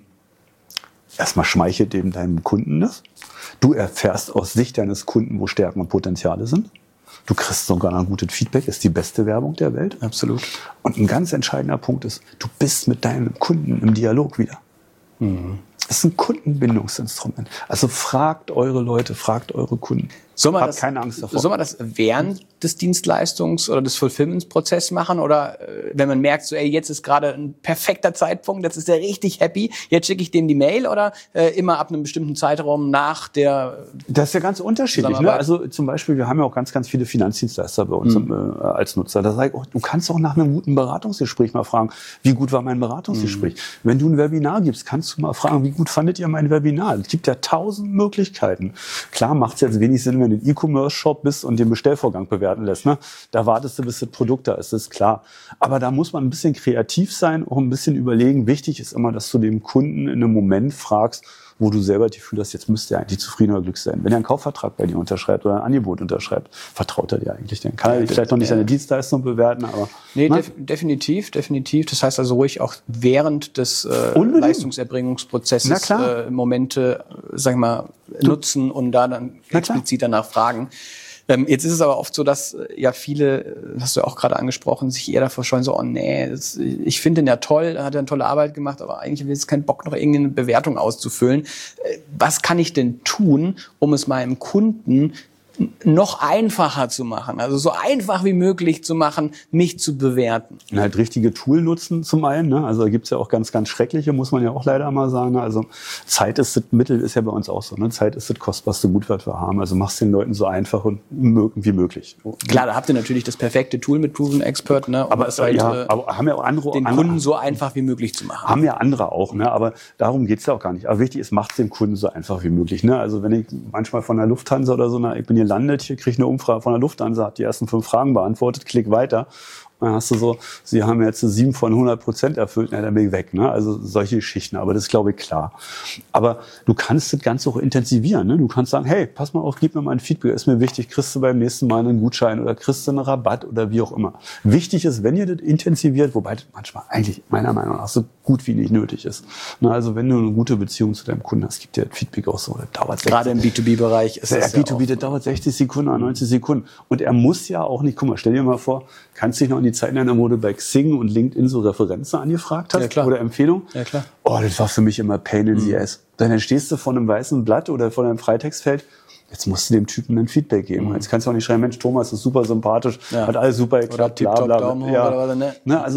Erstmal schmeichelt dem deinem Kunden das. Du erfährst aus Sicht deines Kunden, wo Stärken und Potenziale sind. Du kriegst sogar ein gutes Feedback, ist die beste Werbung der Welt. Absolut. Und ein ganz entscheidender Punkt ist, du bist mit deinem Kunden im Dialog wieder. Mhm. Das ist ein Kundenbindungsinstrument. Also fragt eure Leute, fragt eure Kunden. Soll man Habt das, keine Angst davor. Soll man das während des Dienstleistungs- oder des Fulfillment-Prozesses machen? Oder äh, wenn man merkt, so, ey, jetzt ist gerade ein perfekter Zeitpunkt, jetzt ist der richtig happy, jetzt schicke ich dem die Mail oder äh, immer ab einem bestimmten Zeitraum nach der... Das ist ja ganz unterschiedlich. Ne? Also zum Beispiel, wir haben ja auch ganz, ganz viele Finanzdienstleister bei uns mhm. äh, als Nutzer. Da sage ich, oh, du kannst auch nach einem guten Beratungsgespräch mal fragen, wie gut war mein Beratungsgespräch? Mhm. Wenn du ein Webinar gibst, kannst du mal fragen, wie gut fandet ihr mein Webinar? Es gibt ja tausend Möglichkeiten. Klar macht es jetzt wenig Sinn, wenn du ein E-Commerce-Shop bist und den Bestellvorgang bewerten lässt. Ne? Da wartest du, bis das Produkt da ist, das ist klar. Aber da muss man ein bisschen kreativ sein, auch ein bisschen überlegen. Wichtig ist immer, dass du dem Kunden in einem Moment fragst, wo du selber die Gefühl hast, jetzt müsste er eigentlich zufrieden oder glücklich sein. Wenn er einen Kaufvertrag bei dir unterschreibt oder ein Angebot unterschreibt, vertraut er dir eigentlich. Dann kann er vielleicht noch nicht seine Dienstleistung bewerten, aber... Nee, def- definitiv, definitiv. Das heißt also ruhig auch während des äh, Leistungserbringungsprozesses äh, Momente, sag ich mal, du, nutzen und da dann explizit danach fragen. Ähm, jetzt ist es aber oft so, dass äh, ja viele, das hast du ja auch gerade angesprochen, sich eher davor scheuen, so, oh nee, das, ich finde den ja toll, er hat ja eine tolle Arbeit gemacht, aber eigentlich habe ich jetzt keinen Bock, noch irgendeine Bewertung auszufüllen. Äh, was kann ich denn tun, um es meinem Kunden noch einfacher zu machen, also so einfach wie möglich zu machen, mich zu bewerten? Und halt richtige Tool nutzen zum einen, ne? Also da gibt's ja auch ganz, ganz schreckliche, muss man ja auch leider mal sagen. Ne? Also Zeit ist das Mittel, ist ja bei uns auch so. Ne? Zeit ist das kostbarste Gut, was wir haben. Also mach's den Leuten so einfach und wie möglich. Klar, da habt ihr natürlich das perfekte Tool mit Proven Expert, ne? Um aber das halt, ja, aber haben ja auch andere, den andere, Kunden so einfach wie möglich zu machen. Haben ja andere auch, ne? Aber darum geht's ja auch gar nicht. Aber wichtig ist, macht's dem Kunden so einfach wie möglich. Ne? Also wenn ich manchmal von der Lufthansa oder so, na, ich bin hier landet, hier kriege ich eine Umfrage von der Lufthansa, hat die ersten fünf Fragen beantwortet, klick weiter. Dann hast du so, sie haben jetzt sieben von hundert Prozent erfüllt, na, dann bin ich weg. Ne? Also solche Geschichten, aber das ist, glaube ich, klar. Aber du kannst das Ganze auch intensivieren. Ne? Du kannst sagen, hey, pass mal auf, gib mir mal ein Feedback, ist mir wichtig, kriegst du beim nächsten Mal einen Gutschein oder kriegst du einen Rabatt oder wie auch immer. Wichtig ist, wenn ihr das intensiviert, wobei das manchmal eigentlich meiner Meinung nach so gut wie nicht nötig ist. Na, also wenn du eine gute Beziehung zu deinem Kunden hast, gibt dir das Feedback auch so, das dauert sechzig. Gerade im B zwei B-Bereich ist das das ja B zwei B, das dauert sechzig Sekunden oder neunzig Sekunden. Und er muss ja auch nicht, guck mal, stell dir mal vor, kannst dich noch an die Zeit erinnern, wo du bei Xing und LinkedIn so Referenzen angefragt hast, ja, klar, oder Empfehlungen? Ja, klar. Oh, das war für mich immer Pain in the ass. Dann stehst du vor einem weißen Blatt oder vor einem Freitextfeld. Jetzt musst du dem Typen ein Feedback geben. Mhm. Jetzt kannst du auch nicht schreiben, Mensch, Thomas ist super sympathisch, ja, hat alles super geklappt, bla, bla, bla. Daumen hoch ja. oder was, ne? Ne, also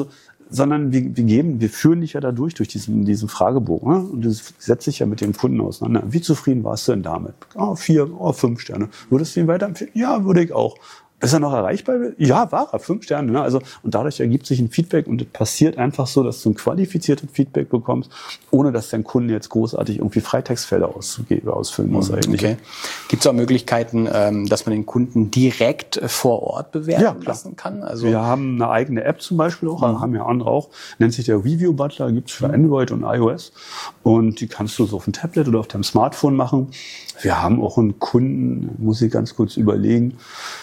sondern wir, wir geben, wir führen dich ja dadurch, durch diesen, diesen Fragebogen. Ne? Und das setzt sich ja mit dem Kunden auseinander. Wie zufrieden warst du denn damit? Oh, vier, oh, fünf Sterne. Würdest du ihn weiterempfehlen? Ja, würde ich auch. Ist er noch erreichbar? Ja, war er. Fünf Sterne. Ne? Also, und dadurch ergibt sich ein Feedback und es passiert einfach so, dass du ein qualifiziertes Feedback bekommst, ohne dass dein Kunde jetzt großartig irgendwie Freitextfelder auszugeben, ausfüllen muss. Eigentlich. Okay. Gibt es auch Möglichkeiten, dass man den Kunden direkt vor Ort bewerten ja, lassen kann? Also wir haben eine eigene App zum Beispiel auch, mhm. haben ja andere auch, nennt sich der Review Butler, gibt's für Android und iOS und die kannst du so auf dem Tablet oder auf deinem Smartphone machen. Wir haben auch einen Kunden, muss ich ganz kurz überlegen,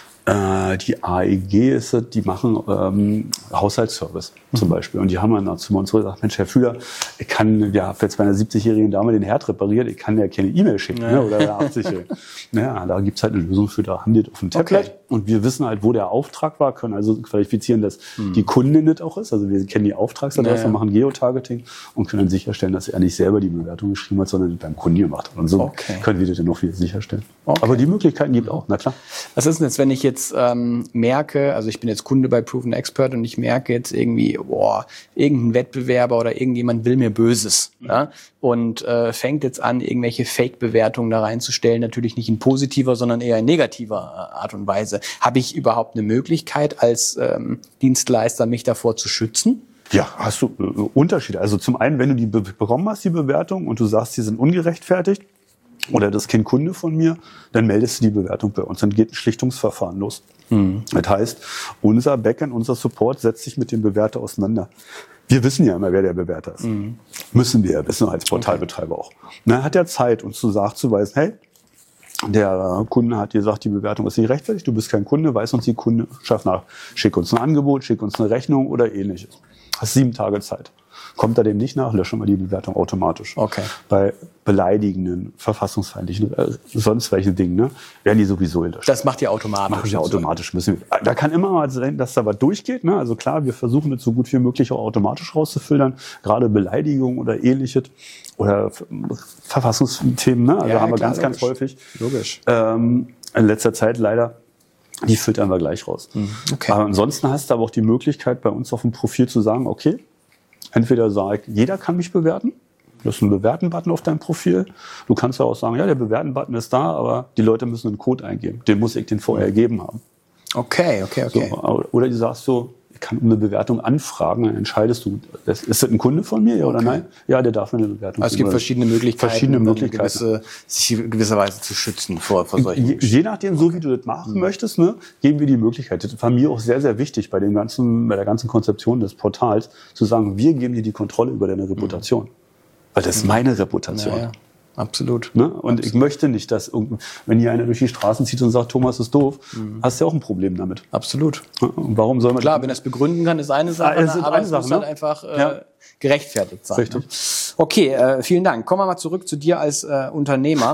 die A E G ist es, die machen ähm, Haushaltsservice zum Beispiel. Und die haben dann zu uns gesagt, Mensch, Herr Fühler, ich kann, ja, jetzt bei einer siebzigjährigen Dame den Herd repariert, ich kann ja keine E-Mail schicken, ja. ne, oder der achtzigjährige. Naja, da gibt's halt eine Lösung für, da haben die das auf dem Tablet. Okay. Und wir wissen halt, wo der Auftrag war, können also qualifizieren, dass hm. die Kundin das auch ist. Also wir kennen die Auftragsadresse, ja, ja. machen Geotargeting und können dann sicherstellen, dass er nicht selber die Bewertung geschrieben hat, sondern beim Kunden gemacht hat. Und so okay. können wir das dann noch wieder sicherstellen. Okay. Aber die Möglichkeiten gibt auch, na klar. Was ist denn jetzt, wenn ich jetzt ähm, merke, also ich bin jetzt Kunde bei Proven Expert und ich merke jetzt irgendwie, boah, irgendein Wettbewerber oder irgendjemand will mir Böses, mhm. ja, und äh, fängt jetzt an, irgendwelche Fake-Bewertungen da reinzustellen, natürlich nicht in positiver, sondern eher in negativer Art und Weise. Habe ich überhaupt eine Möglichkeit als ähm, Dienstleister, mich davor zu schützen? Ja, hast du äh, Unterschiede. Also zum einen, wenn du die be- bekommen hast, die Bewertung, und du sagst, die sind ungerechtfertigt, oder das ist kein Kunde von mir, dann meldest du die Bewertung bei uns. Dann geht ein Schlichtungsverfahren los. Mhm. Das heißt, unser Backend, unser Support setzt sich mit dem Bewerter auseinander. Wir wissen ja immer, wer der Bewerter ist. Mhm. Müssen wir ja wissen, als Portalbetreiber okay. auch. Na, hat er Zeit, uns zu nachzuweisen, hey, der Kunde hat dir gesagt, die Bewertung ist nicht rechtfertigt, du bist kein Kunde, weiß uns die Kundschaft nach. Schick uns ein Angebot, schick uns eine Rechnung oder ähnliches. Hast sieben Tage Zeit. Kommt er dem nicht nach, löschen wir die Bewertung automatisch. Okay. Bei beleidigenden, verfassungsfeindlichen, äh, sonst welchen Dingen, ne, werden die sowieso gelöscht. Das macht ihr automatisch. Macht ihr automatisch. Müssen wir. Da kann immer mal sein, dass da was durchgeht. Ne? Also klar, wir versuchen das so gut wie möglich auch automatisch rauszufiltern. Gerade Beleidigungen oder ähnliches oder Verfassungsthemen. Ne? Also ja, haben wir klar, ganz, logisch. ganz häufig. Logisch. Ähm, in letzter Zeit leider. Die filtern wir gleich raus. Okay. Aber ansonsten hast du aber auch die Möglichkeit, bei uns auf dem Profil zu sagen, okay, entweder sage ich, jeder kann mich bewerten. Du hast einen Bewerten-Button auf deinem Profil. Du kannst ja auch sagen, ja, der Bewerten-Button ist da, aber die Leute müssen einen Code eingeben. Den muss ich den vorher gegeben haben. Okay, okay, okay. So, oder du sagst so, ich kann um eine Bewertung anfragen, dann entscheidest du, ist das ein Kunde von mir, ja oder okay. nein? Ja, der darf mir eine Bewertung also es gibt verschiedene Möglichkeiten, verschiedene Möglichkeiten. Gewisse, sich gewisserweise zu schützen vor, vor solchen je, je nachdem, so wie du das machen mhm. möchtest, ne, geben wir die Möglichkeit. Das war mir auch sehr, sehr wichtig bei dem ganzen, bei der ganzen Konzeption des Portals, zu sagen, wir geben dir die Kontrolle über deine Reputation. Mhm. Weil das ist meine Reputation. Ja, ja. Absolut. Ne? Und Absolut. Ich möchte nicht, dass, wenn hier einer durch die Straßen zieht und sagt, Thomas ist doof, mhm. hast du ja auch ein Problem damit. Absolut. Und warum soll man Klar, wenn er es begründen kann, ist eine Sache, ah, ist aber eine es Sache, muss ne? halt einfach äh, ja. gerechtfertigt sein. Richtig. Ne? Okay, äh, vielen Dank. Kommen wir mal zurück zu dir als äh, Unternehmer.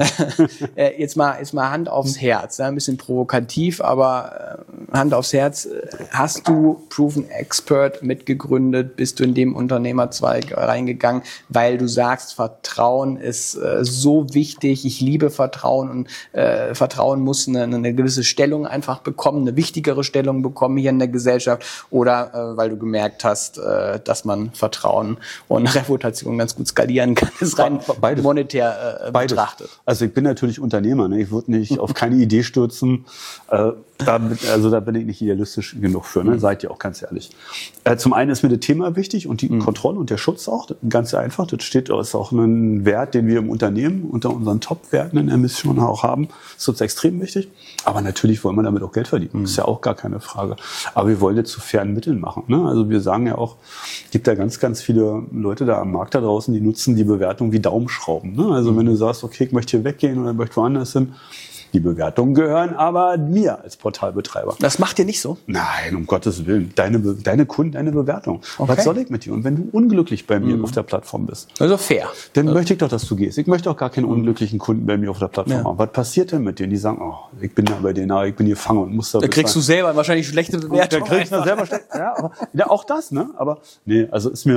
äh, jetzt mal, jetzt mal Hand aufs Herz. Ja, ein bisschen provokativ, aber äh, Hand aufs Herz. Hast du Proven Expert mitgegründet? Bist du in dem Unternehmerzweig reingegangen, weil du sagst, Vertrauen ist äh, so wichtig. Ich liebe Vertrauen und äh, Vertrauen muss eine, eine gewisse Stellung einfach bekommen, eine wichtigere Stellung bekommen hier in der Gesellschaft, oder äh, weil du gemerkt hast, äh, dass man Vertrauen und Reputation ganz gut skalieren kann, ist rein Beides. monetär äh, betrachtet. Also ich bin natürlich Unternehmer, ne? Ich würde nicht auf keine Idee stürzen. Äh, da, also da bin ich nicht idealistisch genug für, ne? Seid ihr auch ganz ehrlich. Äh, zum einen ist mir das Thema wichtig und die mhm. Kontrolle und der Schutz auch. Ganz einfach. Das steht, das ist auch ein Wert, den wir im Unternehmen unter unseren Top-Werten in der Mission auch haben. Das ist uns extrem wichtig. Aber natürlich wollen wir damit auch Geld verdienen. Mhm. Ist ja auch gar keine Frage. Aber wir wollen das zu fairen Mitteln machen, ne? Also wir sagen ja auch, es gibt ja ganz, ganz viele Leute da am Markt da draußen, die nutzen die Bewertung wie Daumenschrauben, ne? Also mhm. wenn du sagst, okay, ich möchte hier weggehen oder ich möchte woanders hin, die Bewertungen gehören aber mir als Portalbetreiber. Das macht ihr nicht so? Nein, um Gottes Willen. Deine, Be- deine Kunden, deine Bewertung. Okay. Was soll ich mit dir? Und wenn du unglücklich bei mir mhm. auf der Plattform bist, also fair, dann also. möchte ich doch, dass du gehst. Ich möchte auch gar keinen unglücklichen Kunden bei mir auf der Plattform ja. haben. Was passiert denn mit denen? Die sagen, oh, ich bin ja bei denen, ich bin hier Fanger und muss da. Da kriegst du selber wahrscheinlich schlechte Bewertungen. Da kriegst du selber schlecht. Ja, aber ja, auch das, ne? Aber nee, also ist mir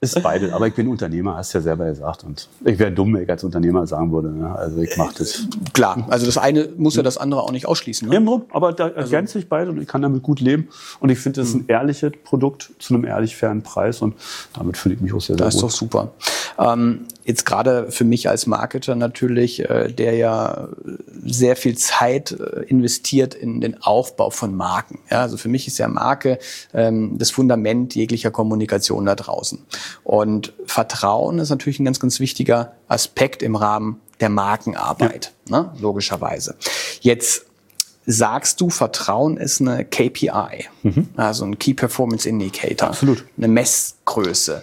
ist beide. Aber ich bin Unternehmer, hast du ja selber gesagt. Und ich wäre dumm, wenn ich als Unternehmer sagen würde. Ne? Also ich mache das. Klar, also das eine muss ja das andere auch nicht ausschließen. Ne? Ja, aber da ergänzt sich beide und ich kann damit gut leben. Und ich finde, das ist ein ehrliches Produkt zu einem ehrlich fairen Preis. Und damit fühle ich mich auch sehr, sehr gut. Das ist gut. doch super. Ähm, jetzt gerade für mich als Marketer natürlich, äh, der ja sehr viel Zeit äh, investiert in den Aufbau von Marken. Ja, also für mich ist ja Marke ähm, das Fundament jeglicher Kommunikation da draußen. Und Vertrauen ist natürlich ein ganz, ganz wichtiger Aspekt im Rahmen der Markenarbeit, ja. ne? Logischerweise. Jetzt sagst du, Vertrauen ist eine K P I, mhm. also ein Key Performance Indicator, absolut, eine Messgröße.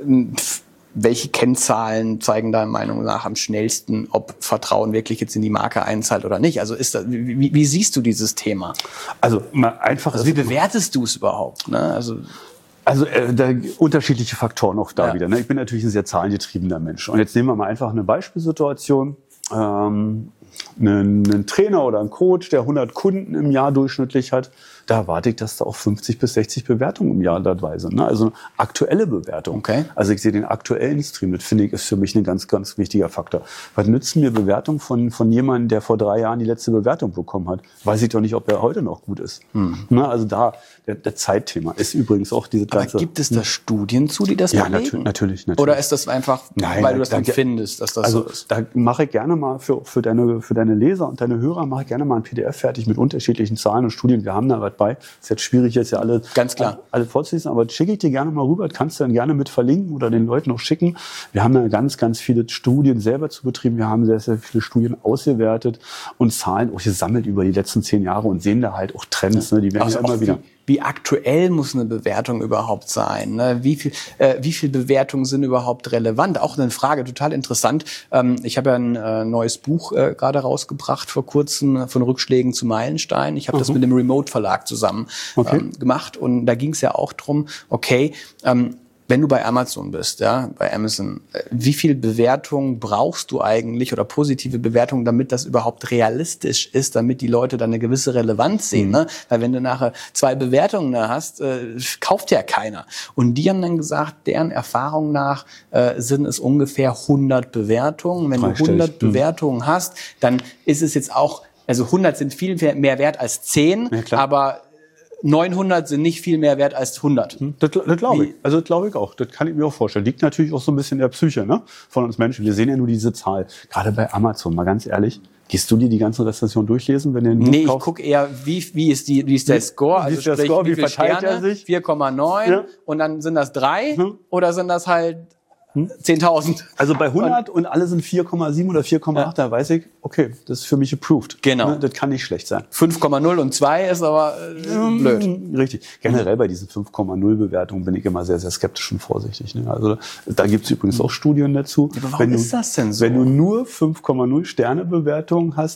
Welche Kennzahlen zeigen deiner Meinung nach am schnellsten, ob Vertrauen wirklich jetzt in die Marke einzahlt oder nicht? Also ist das, wie, wie siehst du dieses Thema? Also mal einfach. Also wie bewertest du es überhaupt? Ne? Also Also äh, da unterschiedliche Faktoren auch da ja. wieder. Ne? Ich bin natürlich ein sehr zahlengetriebener Mensch. Und jetzt nehmen wir mal einfach eine Beispielsituation. Ähm, einen, einen Trainer oder einen Coach, der hundert Kunden im Jahr durchschnittlich hat, da erwarte ich, dass da auch fünfzig bis sechzig Bewertungen im Jahr dabei sind. Ne? Also eine aktuelle Bewertung. Okay. Also ich sehe den aktuellen Stream. Das finde ich ist für mich ein ganz, ganz wichtiger Faktor. Was nützen mir Bewertungen von von jemandem, der vor drei Jahren die letzte Bewertung bekommen hat? Weiß ich doch nicht, ob er heute noch gut ist. Hm. Ne? Also da der, der Zeitthema ist übrigens auch diese ganze. Aber gibt es da hm. Studien zu, die das ja, belegen? natürlich, natürlich, natürlich. Oder ist das einfach, Nein, weil du das da, dann da, findest, dass das also so ist? Da mache ich gerne mal für für deine für deine Leser und deine Hörer mache ich gerne mal ein P D F fertig mit unterschiedlichen Zahlen und Studien. Wir haben da was bei. Ist jetzt schwierig, jetzt ja alle, Ganz klar. alle vorzulesen, aber schicke ich dir gerne mal rüber. Kannst du dann gerne mit verlinken oder den Leuten noch schicken. Wir haben da ganz, ganz viele Studien selber zu betrieben. Wir haben sehr, sehr viele Studien ausgewertet und Zahlen auch gesammelt über die letzten zehn Jahre und sehen da halt auch Trends. Ne? Die werden also ja immer wieder. Wie aktuell muss eine Bewertung überhaupt sein? Ne? Wie viel, äh, wie viel Bewertungen sind überhaupt relevant? Auch eine Frage, total interessant. Ähm, ich habe ja ein äh, neues Buch äh, gerade rausgebracht vor kurzem, von Rückschlägen zu Meilenstein. Ich habe mhm. das mit dem Remote Verlag zusammen okay. ähm, gemacht und da ging es ja auch drum, okay, ähm, wenn du bei Amazon bist, ja, bei Amazon, wie viel Bewertung brauchst du eigentlich oder positive Bewertungen, damit das überhaupt realistisch ist, damit die Leute dann eine gewisse Relevanz sehen, mhm. ne? Weil wenn du nachher zwei Bewertungen da hast, äh, kauft ja keiner. Und die haben dann gesagt, deren Erfahrung nach äh, sind es ungefähr hundert Bewertungen. Wenn du hundert mhm. Bewertungen hast, dann ist es jetzt auch, also hundert sind viel mehr wert als zehn, ja, aber neunhundert sind nicht viel mehr wert als hundert. Das, das glaube ich. Also das glaube ich auch. Das kann ich mir auch vorstellen. Liegt natürlich auch so ein bisschen in der Psyche, ne, von uns Menschen. Wir sehen ja nur diese Zahl. Gerade bei Amazon, mal ganz ehrlich. Gehst du dir die ganzen Rezensionen durchlesen, wenn du ein Buch Nee, kaufst? Ich gucke eher, wie, wie ist die, wie ist der Score? Wie Also ist der sprich, Score? wie, Wie viele verteilt Sterne? er sich? vier Komma neun Ja. Und dann sind das drei Hm. oder sind das halt zehntausend? Also bei hundert und, und alle sind vier Komma sieben oder vier Komma acht, ja. Da weiß ich, okay, das ist für mich approved. Genau. Ne, das kann nicht schlecht sein. fünf Komma null und zwei ist aber äh, blöd. Richtig. Generell bei diesen fünf Komma null Bewertungen bin ich immer sehr, sehr skeptisch und vorsichtig. Ne? Also da gibt es übrigens auch Studien dazu. Ja, aber warum wenn du, ist das denn so? Wenn du nur fünf Komma null Sterne Bewertungen hast,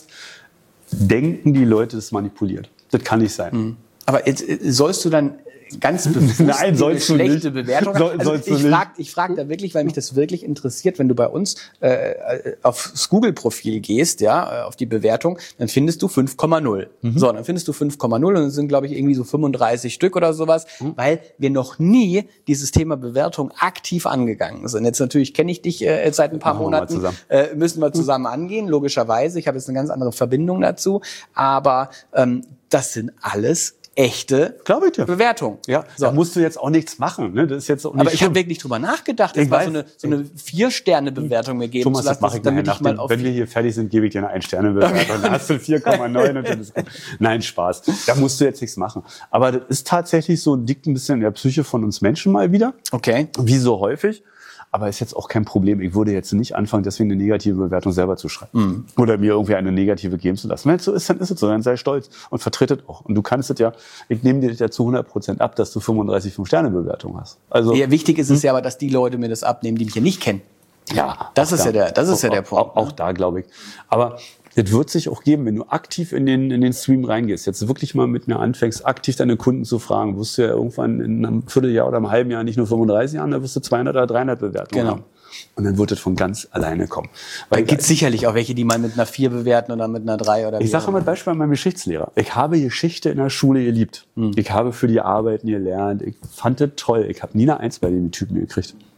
denken die Leute, das ist manipuliert. Das kann nicht sein. Mhm. Aber jetzt, sollst du dann ganz bewusst Nein, eine sollst du schlechte nicht. Bewertung Soll, also sollst ich du nicht. frage ich frag da wirklich, weil mich das wirklich interessiert, wenn du bei uns äh, aufs Google-Profil gehst, ja, auf die Bewertung, dann findest du fünf Komma null. Mhm. So, dann findest du fünf Komma null und es sind, glaube ich, irgendwie so fünfunddreißig Stück oder sowas, mhm. weil wir noch nie dieses Thema Bewertung aktiv angegangen sind. Jetzt natürlich kenne ich dich äh, seit ein paar Machen Monaten, wir äh, müssen wir zusammen mhm. angehen, logischerweise. Ich habe jetzt eine ganz andere Verbindung dazu, aber ähm, das sind alles echte Glaube ich dir. Bewertung. Ja, so. Da musst du jetzt auch nichts machen. Ne? Das ist jetzt auch nicht Aber ich habe wirklich drüber nachgedacht, jetzt mal so eine, so eine Vier-Sterne-Bewertung mir geben Thomas, zu lassen, das mache ich damit nachher ich mal nach auf dem, wenn wir hier fertig sind, gebe ich dir eine Ein-Sterne-Bewertung. Okay. Dann hast du vier Komma neun und dann ist gut. Nein, Spaß. Da musst du jetzt nichts machen. Aber das ist tatsächlich so, liegt ein bisschen in der Psyche von uns Menschen mal wieder. Okay. Wie so häufig. Aber ist jetzt auch kein Problem. Ich würde jetzt nicht anfangen, deswegen eine negative Bewertung selber zu schreiben. Mm. Oder mir irgendwie eine negative geben zu lassen. Wenn es so ist, dann ist es so. Dann sei stolz und vertritt es auch. Und du kannst es ja, ich nehme dir das ja zu hundert Prozent ab, dass du fünfunddreißig Fünf-Sterne-Bewertungen hast. Also, ja, wichtig ist hm? es ja aber, dass die Leute mir das abnehmen, die mich ja nicht kennen. Ja. Das ist da, ja der, das ist auch, ja der Punkt. Auch, auch da, glaube ich. Aber das wird sich auch geben, wenn du aktiv in den, in den Stream reingehst. Jetzt wirklich mal mit mir anfängst, aktiv deine Kunden zu fragen. Wirst du ja irgendwann in einem Vierteljahr oder einem halben Jahr nicht nur fünfunddreißig Jahren, da wirst du zweihundert oder dreihundert Bewertungen genau. haben. Und dann wird es von ganz alleine kommen. Weil gibt es sicherlich auch welche, die mal mit einer vier bewerten oder mit einer drei oder Ich sage mal Beispiel an meinem Geschichtslehrer. Ich habe Geschichte in der Schule geliebt. Hm. Ich habe für die Arbeiten gelernt. Ich fand das toll. Ich habe nie eine Eins bei den Typen gekriegt.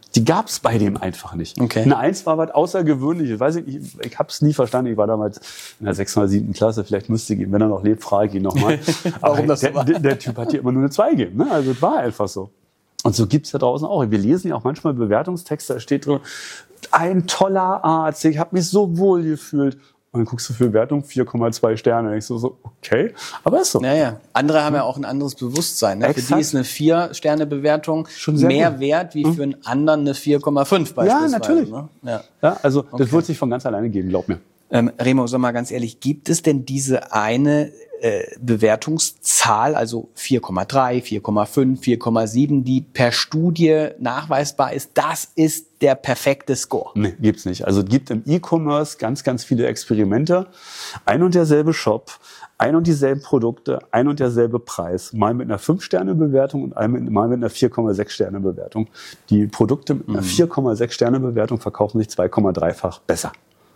Die gab es bei dem einfach nicht. Okay. Eine Eins war was Außergewöhnliches. Weiß ich, ich, ich habe es nie verstanden. Ich war damals in der sechsten oder siebten Klasse. Vielleicht müsste ich ihn, wenn er noch lebt, frage ich ihn nochmal. Warum das so der, war? der, der Typ hat dir immer nur eine zwei gegeben. Ne? Also es war einfach so. Und so gibt's da draußen auch. Wir lesen ja auch manchmal Bewertungstexte, da steht drin, ein toller Arzt, ich habe mich so wohl gefühlt. Und dann guckst du für Bewertung vier Komma zwei Sterne. Ich so, so, okay, aber ist so. Naja, andere haben ja auch ein anderes Bewusstsein. Ne? Für Exakt. die ist eine vier-Sterne-Bewertung Schon sehr mehr gut. wert wie für einen anderen eine vier Komma fünf beispielsweise. Ja, natürlich. Ne? Ja. Ja, also Okay. das wird sich von ganz alleine geben, glaub mir. Ähm, Remo, sag mal ganz ehrlich, gibt es denn diese eine äh, Bewertungszahl, also vier Komma drei, vier Komma fünf, vier Komma sieben, die per Studie nachweisbar ist, das ist der perfekte Score? Nee, gibt's nicht. Also es gibt im E-Commerce ganz, ganz viele Experimente. Ein und derselbe Shop, ein und dieselben Produkte, ein und derselbe Preis. Mal mit einer fünf-Sterne-Bewertung und einmal mit, mal mit einer vier Komma sechs Sterne-Bewertung. Die Produkte mit einer vier Komma sechs Sterne-Bewertung verkaufen sich zwei Komma drei-fach besser.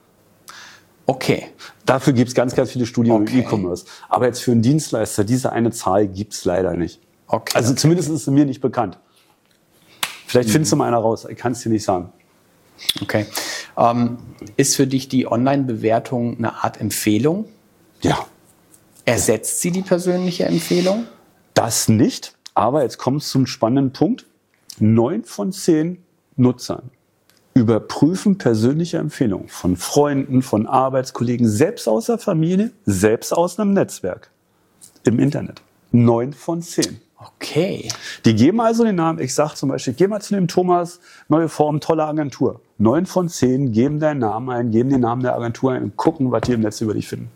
Okay. Dafür gibt's ganz, ganz viele Studien Okay. im E-Commerce. Aber jetzt für einen Dienstleister, diese eine Zahl gibt's leider nicht. Okay. Also zumindest ist sie mir nicht bekannt. Vielleicht findest du mal einer raus. Ich kann es dir nicht sagen. Okay. Ähm, ist für dich die Online-Bewertung eine Art Empfehlung? Ja. Ersetzt sie die persönliche Empfehlung? Das nicht. Aber jetzt kommt es zum spannenden Punkt. Neun von zehn Nutzern überprüfen persönliche Empfehlungen von Freunden, von Arbeitskollegen, selbst aus der Familie, selbst aus einem Netzwerk im Internet. Neun von zehn. Okay. Die geben also den Namen, ich sage zum Beispiel, geh mal zu dem Thomas, neue Form, tolle Agentur. Neun von zehn geben deinen Namen ein, geben den Namen der Agentur ein und gucken, was die im Netz über dich finden.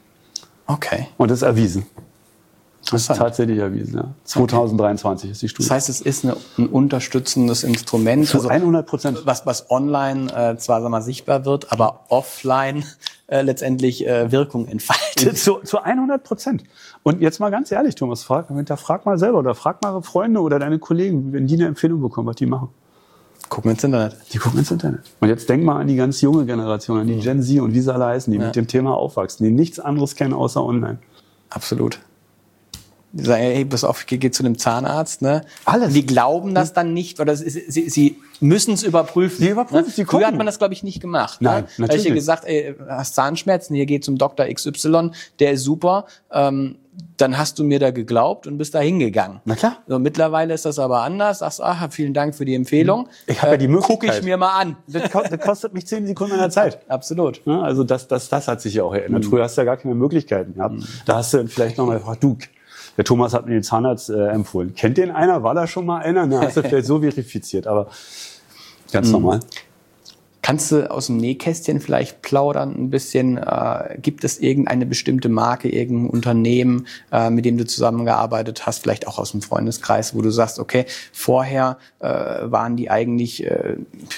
Okay. Und das ist erwiesen. Das ist Interessant. tatsächlich erwiesen. Ja. zwanzig dreiundzwanzig ist die Studie. Das heißt, es ist eine, ein unterstützendes Instrument, Zu hundert Prozent. was, was online äh, zwar sag mal, sichtbar wird, aber offline äh, letztendlich äh, Wirkung entfaltet. Zu, zu hundert Prozent. Und jetzt mal ganz ehrlich, Thomas, frag, frag mal selber oder frag mal Freunde oder deine Kollegen, wenn die eine Empfehlung bekommen, was die machen. Gucken ins Internet. Die gucken ins Internet. Und jetzt denk mal an die ganz junge Generation, an die Gen Z und wie sie alle heißen, die Ja. mit dem Thema aufwachsen, die nichts anderes kennen außer online. Absolut. Die sagen, hey, pass auf, ich gehe zu einem Zahnarzt. Ne? Alles. Und die glauben das dann nicht, oder sie, sie, sie müssen es überprüfen. Die überprüfen, ne? die Früher gucken. hat man das, glaube ich, nicht gemacht. Nein, ne? Da natürlich habe ich dir nicht. gesagt, ey, hast Zahnschmerzen, hier geh zum Doktor X Y, der ist super. Ähm, dann hast du mir da geglaubt und bist da hingegangen. Na klar. So, mittlerweile ist das aber anders. Sagst, ach, vielen Dank für die Empfehlung. Ich habe ja die Möglichkeit. Gucke ich mir mal an. Das, ko- das kostet mich zehn Sekunden meiner Zeit. Absolut. Ja, also das, das, das hat sich ja auch geändert. Früher hast du ja gar keine Möglichkeiten gehabt. Da hast du vielleicht noch mal gefragt, du, der Thomas hat mir den Zahnarzt äh, empfohlen. Kennt den einer? War da schon mal einer? Na, hast du vielleicht so verifiziert, aber ganz normal. Kannst du aus dem Nähkästchen vielleicht plaudern ein bisschen? Äh, gibt es irgendeine bestimmte Marke, irgendein Unternehmen, äh, mit dem du zusammengearbeitet hast, vielleicht auch aus dem Freundeskreis, wo du sagst, okay, vorher äh, waren die eigentlich äh,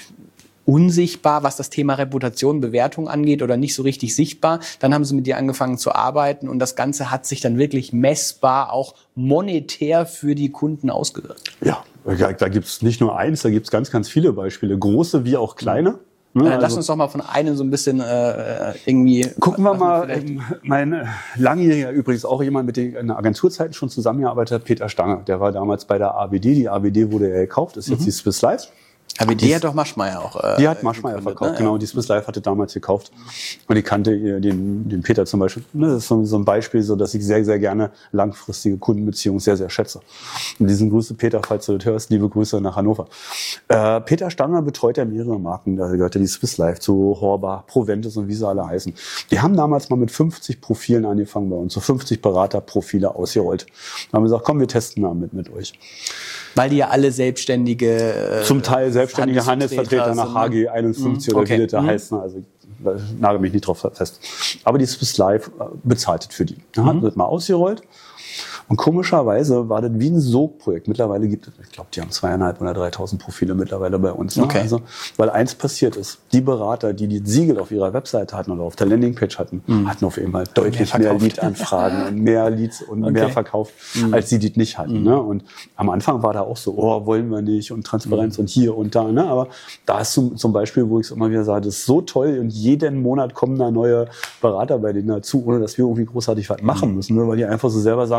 unsichtbar, was das Thema Reputation, Bewertung angeht oder nicht so richtig sichtbar. Dann haben sie mit dir angefangen zu arbeiten und das Ganze hat sich dann wirklich messbar, auch monetär für die Kunden ausgewirkt. Ja, da, da gibt's nicht nur eins, da gibt's ganz, ganz viele Beispiele. Große wie auch kleine. Ne, Äh, lass also- uns doch mal von einem so ein bisschen äh, irgendwie... Gucken wir was mal, vielleicht- ähm, mein äh, langjähriger, übrigens auch jemand, mit dem ich in der Agenturzeiten schon zusammengearbeitet habe, Peter Stange. Der war damals bei der A W D. Die A W D wurde ja gekauft, ist jetzt die Swiss Life. Aber die hat doch Maschmeyer auch. Äh, Die hat Maschmeyer gegründet, verkauft, ne? genau. Die Swiss Life hatte damals gekauft. Und ich kannte ihr- den, den Peter zum Beispiel. Ne, das ist so, so ein Beispiel, so dass ich sehr, sehr gerne langfristige Kundenbeziehungen sehr, sehr schätze. Und diesen Grüße, Peter, falls du das hörst, liebe Grüße nach Hannover. Äh, Peter Stanger betreut ja mehrere Marken. Da gehört ja die Swiss Life zu Horbach, Proventus und wie sie alle heißen. Die haben damals mal mit fünfzig Profilen angefangen bei uns, so fünfzig Beraterprofile ausgerollt. Da haben wir gesagt, komm, wir testen mal mit, mit euch. Weil die ja alle selbstständige... Äh, Zum Teil selbstständige Handelsvertreter Handelsvertreter nach sind, H ne? G einundfünfzig Mhm, oder okay. wie das da Mhm. heißt. ne, Also da nagel mich nicht drauf fest. Aber die Swiss Life äh, bezahlt das für die. Da hat das mal ausgerollt. Und komischerweise war das wie ein Sogprojekt. Mittlerweile gibt es, ich glaube, die haben zweieinhalb oder dreitausend Profile mittlerweile bei uns. Ne? Okay. Also, weil eins passiert ist. Die Berater, die die Siegel auf ihrer Webseite hatten oder auf der Landingpage hatten, hatten auf einmal deutlich Mehr mehr, verkauft. Lead-Anfragen und mehr Leads und mehr verkauft, als die die nicht hatten. Ne? Und am Anfang war da auch so, oh, wollen wir nicht und Transparenz und hier und da. Ne? Aber da ist zum, zum Beispiel, wo ich es immer wieder sage, das ist so toll und jeden Monat kommen da neue Berater bei denen dazu, ohne dass wir irgendwie großartig was machen müssen, ne? Weil die einfach so selber sagen, ich kann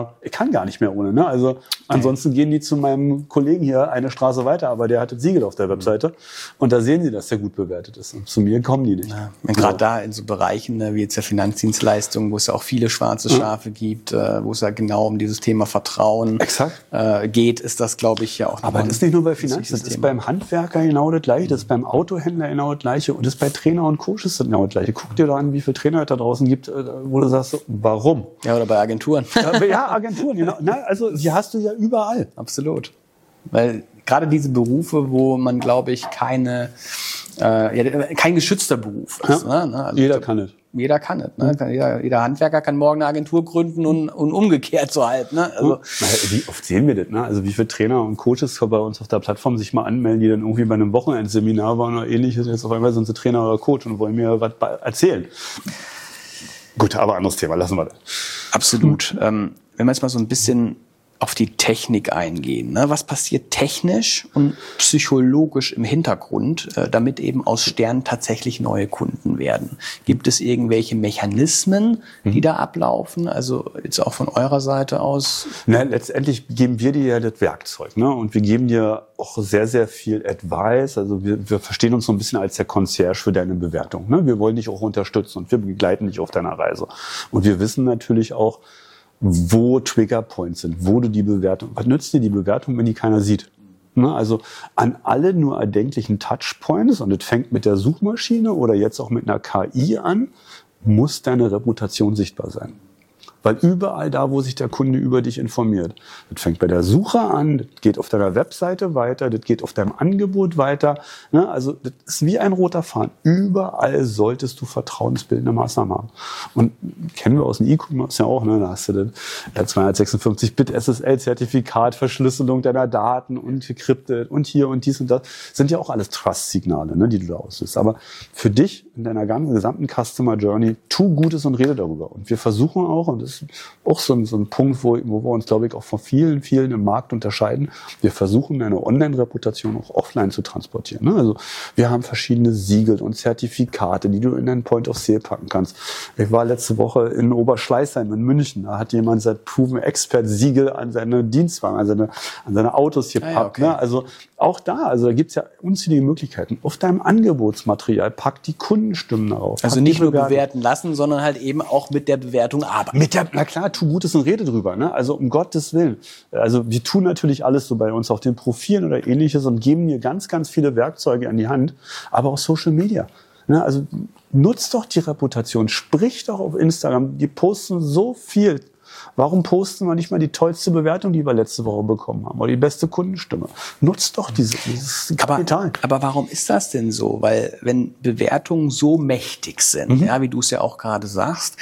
kann gar nicht mehr ohne. Ne? Also ansonsten gehen die zu meinem Kollegen hier eine Straße weiter, aber der hat das Siegel auf der Webseite und da sehen sie, dass der gut bewertet ist. Und zu mir kommen die nicht. Ja, gerade da in so Bereichen ne, wie jetzt der Finanzdienstleistungen, wo es ja auch viele schwarze Schafe ja. gibt, äh, wo es ja genau um dieses Thema Vertrauen äh, geht, ist das, glaube ich, ja auch. Aber das ist nicht nur bei Finanzen, das ist beim Handwerker genau das Gleiche, das ist beim Autohändler genau das Gleiche und das ist bei Trainer und Coaches genau das Gleiche. Guck dir doch an, wie viele Trainer es da draußen gibt, wo du sagst, warum? Ja, oder bei Agenturen. Ja, Agenturen, genau. Na, also die hast du ja überall. Absolut. Weil gerade diese Berufe, wo man, glaube ich, keine, äh, ja, kein geschützter Beruf ist. Ja. Ne? Also, jeder kann es. Jeder kann es. Ne? Mhm. Jeder, jeder Handwerker kann morgen eine Agentur gründen und, und umgekehrt so halb. Ne? Also, wie oft sehen wir das? Ne? Also wie viele Trainer und Coaches bei uns auf der Plattform sich mal anmelden, die dann irgendwie bei einem Wochenendseminar waren oder ähnliches. Jetzt auf einmal sind sie Trainer oder Coach und wollen mir was erzählen. Gut, aber anderes Thema, lassen wir das. Absolut. Ähm, wenn wir jetzt mal so ein bisschen auf die Technik eingehen. Ne? Was passiert technisch und psychologisch im Hintergrund, äh, damit eben aus Sternen tatsächlich neue Kunden werden? Gibt es irgendwelche Mechanismen, die mhm. da ablaufen? Also jetzt auch von eurer Seite aus? Na, letztendlich geben wir dir ja das Werkzeug, ne? Und wir geben dir auch sehr, sehr viel Advice. Also wir, wir verstehen uns so ein bisschen als der Concierge für deine Bewertung. Ne? Wir wollen dich auch unterstützen und wir begleiten dich auf deiner Reise. Und wir wissen natürlich auch, wo Triggerpoints sind, wo du die Bewertung, was nützt dir die Bewertung, wenn die keiner sieht? Ne, also an alle nur erdenklichen Touchpoints, und das fängt mit der Suchmaschine oder jetzt auch mit einer K I an, muss deine Reputation sichtbar sein. Weil überall da, wo sich der Kunde über dich informiert, das fängt bei der Suche an, das geht auf deiner Webseite weiter, das geht auf deinem Angebot weiter. Ne? Also das ist wie ein roter Faden. Überall solltest du vertrauensbildende Maßnahmen haben. Und kennen wir aus dem E-Commerce ja auch, ne? Da hast du das zweihundertsechsundfünfzig Bit S S L-Zertifikat, Verschlüsselung deiner Daten und gekryptet und hier und dies und das. Sind ja auch alles Trust-Signale, ne, die du da auslöst. Aber für dich in deiner ganzen gesamten Customer Journey, tu Gutes und rede darüber. Und wir versuchen auch, und das ist auch so ein, so ein Punkt, wo, wo wir uns, glaube ich, auch von vielen, vielen im Markt unterscheiden. Wir versuchen, eine Online-Reputation auch offline zu transportieren. Ne? Also wir haben verschiedene Siegel und Zertifikate, die du in deinen Point of Sale packen kannst. Ich war letzte Woche in Oberschleißheim in München. Da hat jemand sein Proven Expert Siegel an seine Dienstwagen, an seine, an seine Autos gepackt. Ah, ja, okay. Ne? Also auch da, also da gibt's ja unzählige Möglichkeiten. Auf deinem Angebotsmaterial pack die Kundenstimmen darauf. Also nicht nur bewerten lassen, sondern halt eben auch mit der Bewertung arbeiten. Mit der, na klar, tu Gutes und rede drüber. Ne? Also um Gottes Willen. Also wir tun natürlich alles so bei uns auf den Profilen oder ähnliches und geben dir ganz, ganz viele Werkzeuge an die Hand. Aber auch Social Media. Ne? Also nutzt doch die Reputation. Sprich doch auf Instagram. Die posten so viel. Warum posten wir nicht mal die tollste Bewertung, die wir letzte Woche bekommen haben? Oder die beste Kundenstimme? Nutzt doch diese, dieses Kapital. Aber, aber warum ist das denn so? Weil wenn Bewertungen so mächtig sind, mhm. ja, wie du es ja auch gerade sagst,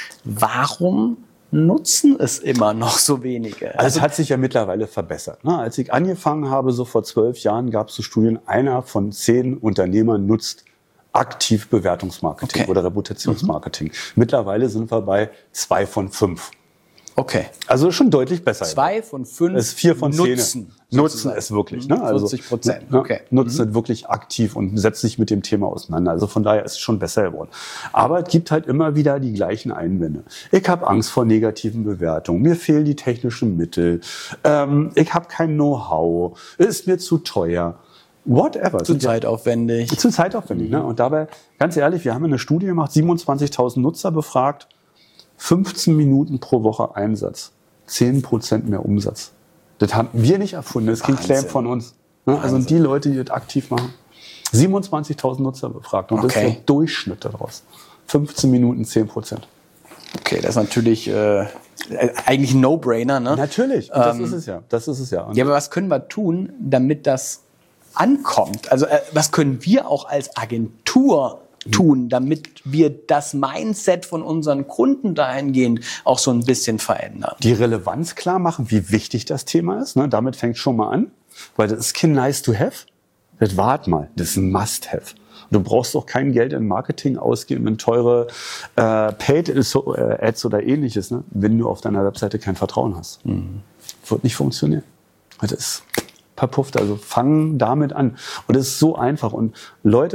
warum nutzen es immer noch so wenige? Also es hat sich ja mittlerweile verbessert. Ne? Als ich angefangen habe, so vor zwölf Jahren, gab es so Studien, einer von zehn Unternehmern nutzt aktiv Bewertungsmarketing okay. oder Reputationsmarketing. Mhm. Mittlerweile sind wir bei zwei von fünf. Okay. Also schon deutlich besser. Zwei von fünf ist vier von zehn. Nutzen. Nutzen es wirklich. Ne? Also, vierzig Prozent. Okay. Nutzen es wirklich aktiv und setzt sich mit dem Thema auseinander. Also von daher ist es schon besser geworden. Aber es gibt halt immer wieder die gleichen Einwände. Ich habe Angst vor negativen Bewertungen. Mir fehlen die technischen Mittel. Ähm, ich habe kein Know-how. Ist mir zu teuer. Whatever. Zu zeitaufwendig. Zu zeitaufwendig. Ne? Und dabei, ganz ehrlich, wir haben eine Studie gemacht, siebenundzwanzigtausend Nutzer befragt, fünfzehn Minuten pro Woche Einsatz, zehn Prozent mehr Umsatz. Das haben wir nicht erfunden, das ist kein Claim von uns. Ne? Also die Leute, die das aktiv machen, siebenundzwanzigtausend Nutzer befragt und okay. das ist der Durchschnitt daraus. fünfzehn Minuten, zehn Prozent. Okay, das ist natürlich äh, eigentlich ein No-Brainer. Ne? Natürlich, und das ähm, ist es ja. Das ist es ja. Und ja, aber was können wir tun, damit das ankommt? Also äh, was können wir auch als Agentur tun, damit wir das Mindset von unseren Kunden dahingehend auch so ein bisschen verändern? Die Relevanz klar machen, wie wichtig das Thema ist. Ne? Damit fängt schon mal an, weil das ist kein nice to have. Das wart mal, das ist ein must have. Du brauchst auch kein Geld in Marketing ausgeben, in teure äh, Paid-Ads oder ähnliches, ne? wenn du auf deiner Webseite kein Vertrauen hast. Mhm. Wird nicht funktionieren. Das ist verpufft. Also fang damit an. Und es ist so einfach. Und Leute,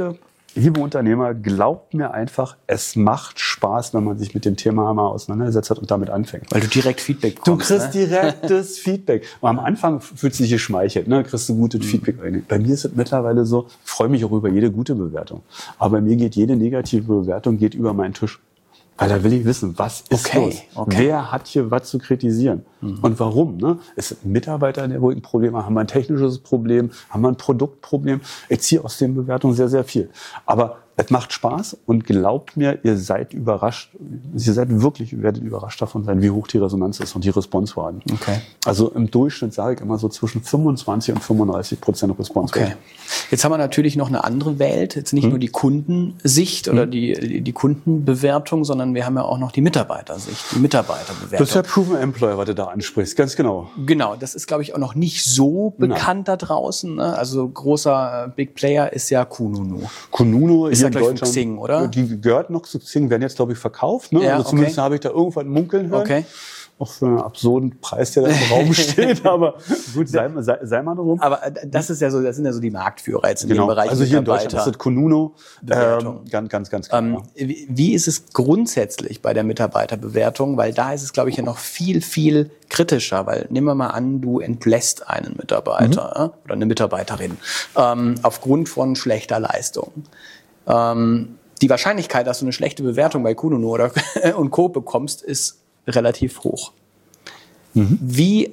liebe Unternehmer, glaubt mir einfach, es macht Spaß, wenn man sich mit dem Thema mal auseinandergesetzt hat und damit anfängt. Weil du direkt Feedback bekommst. Du kriegst ne? direktes Feedback. Und am Anfang fühlst du dich geschmeichelt, ne? Kriegst du gutes mhm. Feedback. Bei mir ist es mittlerweile so, ich freue mich auch über jede gute Bewertung. Aber bei mir geht jede negative Bewertung geht über meinen Tisch. Weil da will ich wissen, was ist okay, los? Okay. Wer hat hier was zu kritisieren? Mhm. Und warum? Ne? Ist es ein Mitarbeiter, der wohl ein Problem hat? Haben wir ein technisches Problem? Haben wir ein Produktproblem? Ich ziehe aus den Bewertungen sehr, sehr viel. Aber es macht Spaß und glaubt mir, ihr seid überrascht. Ihr seid wirklich, ihr werdet überrascht davon sein, wie hoch die Resonanz ist und die Response-Raten. Okay. Also im Durchschnitt sage ich immer so zwischen fünfundzwanzig und fünfunddreißig Prozent Response-Rate. Okay. Jetzt haben wir natürlich noch eine andere Welt. Jetzt nicht hm. nur die Kundensicht oder hm. die, die, die Kundenbewertung, sondern wir haben ja auch noch die Mitarbeitersicht, die Mitarbeiterbewertung. Das ist der Proven Employer, was du da ansprichst, ganz genau. Genau, das ist, glaube ich, auch noch nicht so bekannt Nein. da draußen. Ne? Also großer äh, Big Player ist ja Kununu. Kununu ist ja, glaube ich, von Xing, oder? Die gehört noch zu Xing, werden jetzt, glaube ich, verkauft. Ne? Ja, also zumindest okay. habe ich da irgendwas munkeln hören. Okay. Auch für einen absurden Preis, der da im Raum steht, aber gut, sei, sei, sei mal drum. Aber das ist ja so, das sind ja so die Marktführer jetzt in genau. dem Bereich. Also hier in Deutschland ist das Kununu. Bewertung. Ähm, ganz, ganz, ganz klar. Ähm, wie, wie ist es grundsätzlich bei der Mitarbeiterbewertung? Weil da ist es, glaube ich, ja noch viel, viel kritischer. Weil nehmen wir mal an, du entlässt einen Mitarbeiter mhm. oder eine Mitarbeiterin ähm, aufgrund von schlechter Leistung. Ähm, die Wahrscheinlichkeit, dass du eine schlechte Bewertung bei Kununu oder und Co. bekommst, ist relativ hoch. Mhm. Wie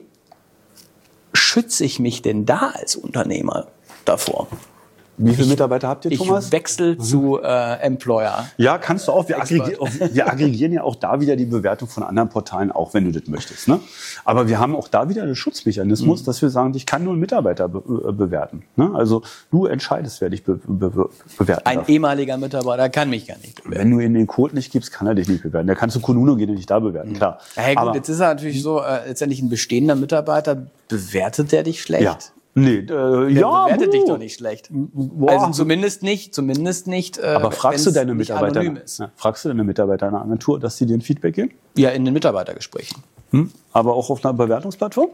schütze ich mich denn da als Unternehmer davor? Wie viele Mitarbeiter habt ihr, Thomas? Ich wechsle mhm. zu äh, Employer. Ja, kannst du auch. Wir, aggregieren, auch. wir aggregieren ja auch da wieder die Bewertung von anderen Portalen, auch wenn du das möchtest. Ne? Aber wir haben auch da wieder einen Schutzmechanismus, mhm. dass wir sagen, ich kann nur einen Mitarbeiter be- bewerten. Ne? Also du entscheidest, wer dich be- be- bewerten Ein darf. ehemaliger Mitarbeiter kann mich gar nicht bewerten. Wenn du ihm den Code nicht gibst, kann er dich nicht bewerten. Der kannst du Kununu gehen und nicht da bewerten, mhm. klar. Ja, gut, Aber, jetzt ist er natürlich so, äh, letztendlich ein bestehender Mitarbeiter, bewertet der dich schlecht? Ja. Nee, äh, Der ja, bewertet buh. dich doch nicht schlecht. Boah. Also zumindest nicht, zumindest nicht. Äh, Aber fragst du deine nicht Mitarbeiter, anonym ist. ja, fragst du deine Mitarbeiter einer Agentur, dass sie dir ein Feedback geben? Ja, in den Mitarbeitergesprächen. Hm? Aber auch auf einer Bewertungsplattform?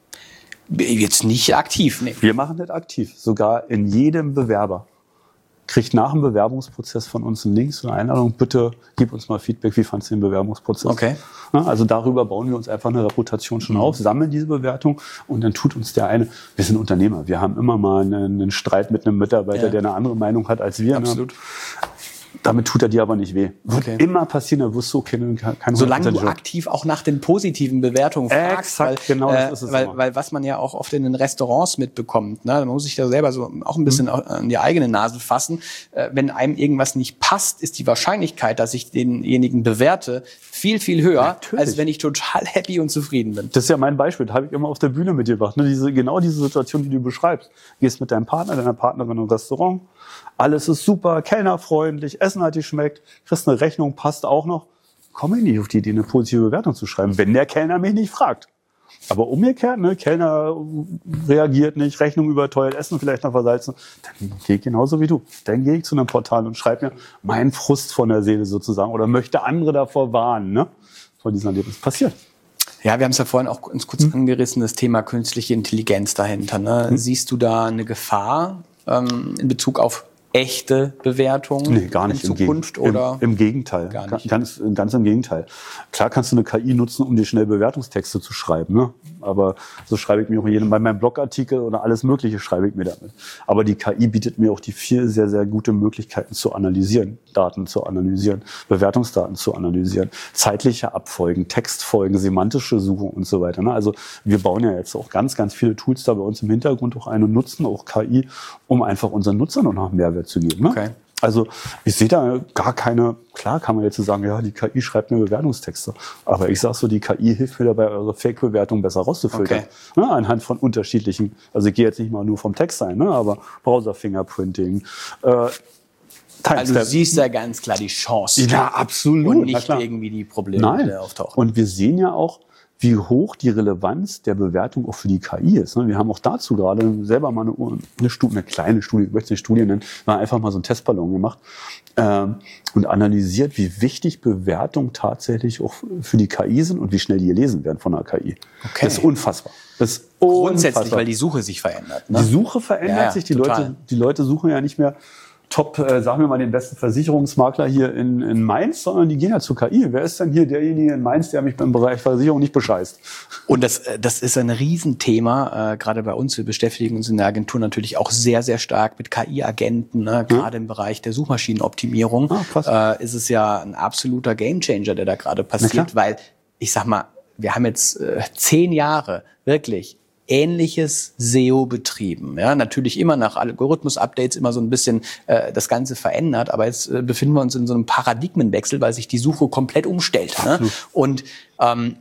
Jetzt nicht aktiv, nee. Wir machen das aktiv. Sogar in jedem Bewerber kriegt nach dem Bewerbungsprozess von uns einen Link, eine Einladung. Bitte gib uns mal Feedback, wie fandst du den Bewerbungsprozess? Okay. Also darüber bauen wir uns einfach eine Reputation schon auf, sammeln diese Bewertung und dann tut uns der eine, wir sind Unternehmer, wir haben immer mal einen, einen Streit mit einem Mitarbeiter, ja. der eine andere Meinung hat als wir. Absolut. Ne? Damit tut er dir aber nicht weh. Wird okay. immer passieren, da wirst du keine, keine Solange du aktiv auch nach den positiven Bewertungen fragst. Exakt, weil, genau, äh, das ist es weil, immer. weil was man ja auch oft in den Restaurants mitbekommt, ne, da muss ich da selber so auch ein bisschen mhm. an die eigene Nase fassen. Äh, wenn einem irgendwas nicht passt, ist die Wahrscheinlichkeit, dass ich denjenigen bewerte, viel, viel höher, Natürlich. als wenn ich total happy und zufrieden bin. Das ist ja mein Beispiel, das habe ich immer auf der Bühne mitgebracht. Ne? Diese, genau diese Situation, die du beschreibst. Gehst mit deinem Partner, deiner Partnerin im Restaurant, alles ist super, kellnerfreundlich, Essen hat dir schmeckt, kriegst eine Rechnung, passt auch noch. Komme ich nicht auf die Idee, eine positive Bewertung zu schreiben, wenn der Kellner mich nicht fragt. Aber umgekehrt, ne, Kellner reagiert nicht, Rechnung überteuert, Essen vielleicht noch versalzen, dann gehe ich genauso wie du. Dann gehe ich zu einem Portal und schreibe mir meinen Frust von der Seele sozusagen oder möchte andere davor warnen, ne, vor diesem Erlebnis passiert. Ja, wir haben es ja vorhin auch uns kurz hm. angerissen, das Thema künstliche Intelligenz dahinter. Ne? Hm. Siehst du da eine Gefahr ähm, in Bezug auf echte Bewertungen nee, gar nicht in Zukunft? Im, oder im, im Gegenteil. Gar nicht. Ganz, ganz im Gegenteil. Klar kannst du eine K I nutzen, um dir schnell Bewertungstexte zu schreiben. Ne? Aber so schreibe ich mir auch in jedem, bei meinem Blogartikel oder alles Mögliche schreibe ich mir damit. Aber die K I bietet mir auch die vier sehr, sehr gute Möglichkeiten zu analysieren, Daten zu analysieren, Bewertungsdaten zu analysieren, zeitliche Abfolgen, Textfolgen, semantische Suche und so weiter. Ne? Also wir bauen ja jetzt auch ganz, ganz viele Tools da bei uns im Hintergrund auch ein und nutzen auch K I, um einfach unseren Nutzern noch einen Mehrwert zu geben. Ne? Okay. Also ich sehe da gar keine, klar kann man jetzt so sagen, ja, die K I schreibt mir Bewertungstexte. Aber ich sage so, die K I hilft mir dabei, eure Fake-Bewertung besser rauszufiltern. Okay. Ne, anhand von unterschiedlichen, also ich gehe jetzt nicht mal nur vom Text ein, ne, aber Browser-Fingerprinting, äh, Also du siehst da ganz klar die Chance. Ja, absolut. Und nicht irgendwie die Probleme, Nein. die auftauchen. Und wir sehen ja auch, wie hoch die Relevanz der Bewertung auch für die K I ist. Wir haben auch dazu gerade selber mal eine, eine, Studie, eine kleine Studie, ich möchte es nicht Studie nennen, mal einfach mal so einen Testballon gemacht ähm, und analysiert, wie wichtig Bewertungen tatsächlich auch für die K I sind und wie schnell die gelesen werden von der K I. Okay. Das ist unfassbar. Das ist Grundsätzlich, unfassbar. weil die Suche sich verändert. Ne? Die Suche verändert ja, ja, sich, die total. Leute, die Leute suchen ja nicht mehr Top, äh, sagen wir mal, den besten Versicherungsmakler hier in, in Mainz, sondern die gehen ja zur K I. Wer ist denn hier derjenige in Mainz, der mich beim Bereich Versicherung nicht bescheißt? Und das, das ist ein Riesenthema, äh, gerade bei uns. Wir beschäftigen uns in der Agentur natürlich auch sehr, sehr stark mit K I-Agenten, ne? Gerade hm. im Bereich der Suchmaschinenoptimierung. Ah, krass. Äh, ist es ja ein absoluter Gamechanger, der da gerade passiert, weil, ich sag mal, wir haben jetzt äh, zehn Jahre wirklich ähnliches S E O betrieben. Ja, natürlich immer nach Algorithmus-Updates immer so ein bisschen äh, das Ganze verändert, aber jetzt äh, befinden wir uns in so einem Paradigmenwechsel, weil sich die Suche komplett umstellt. Ne? Und ähm,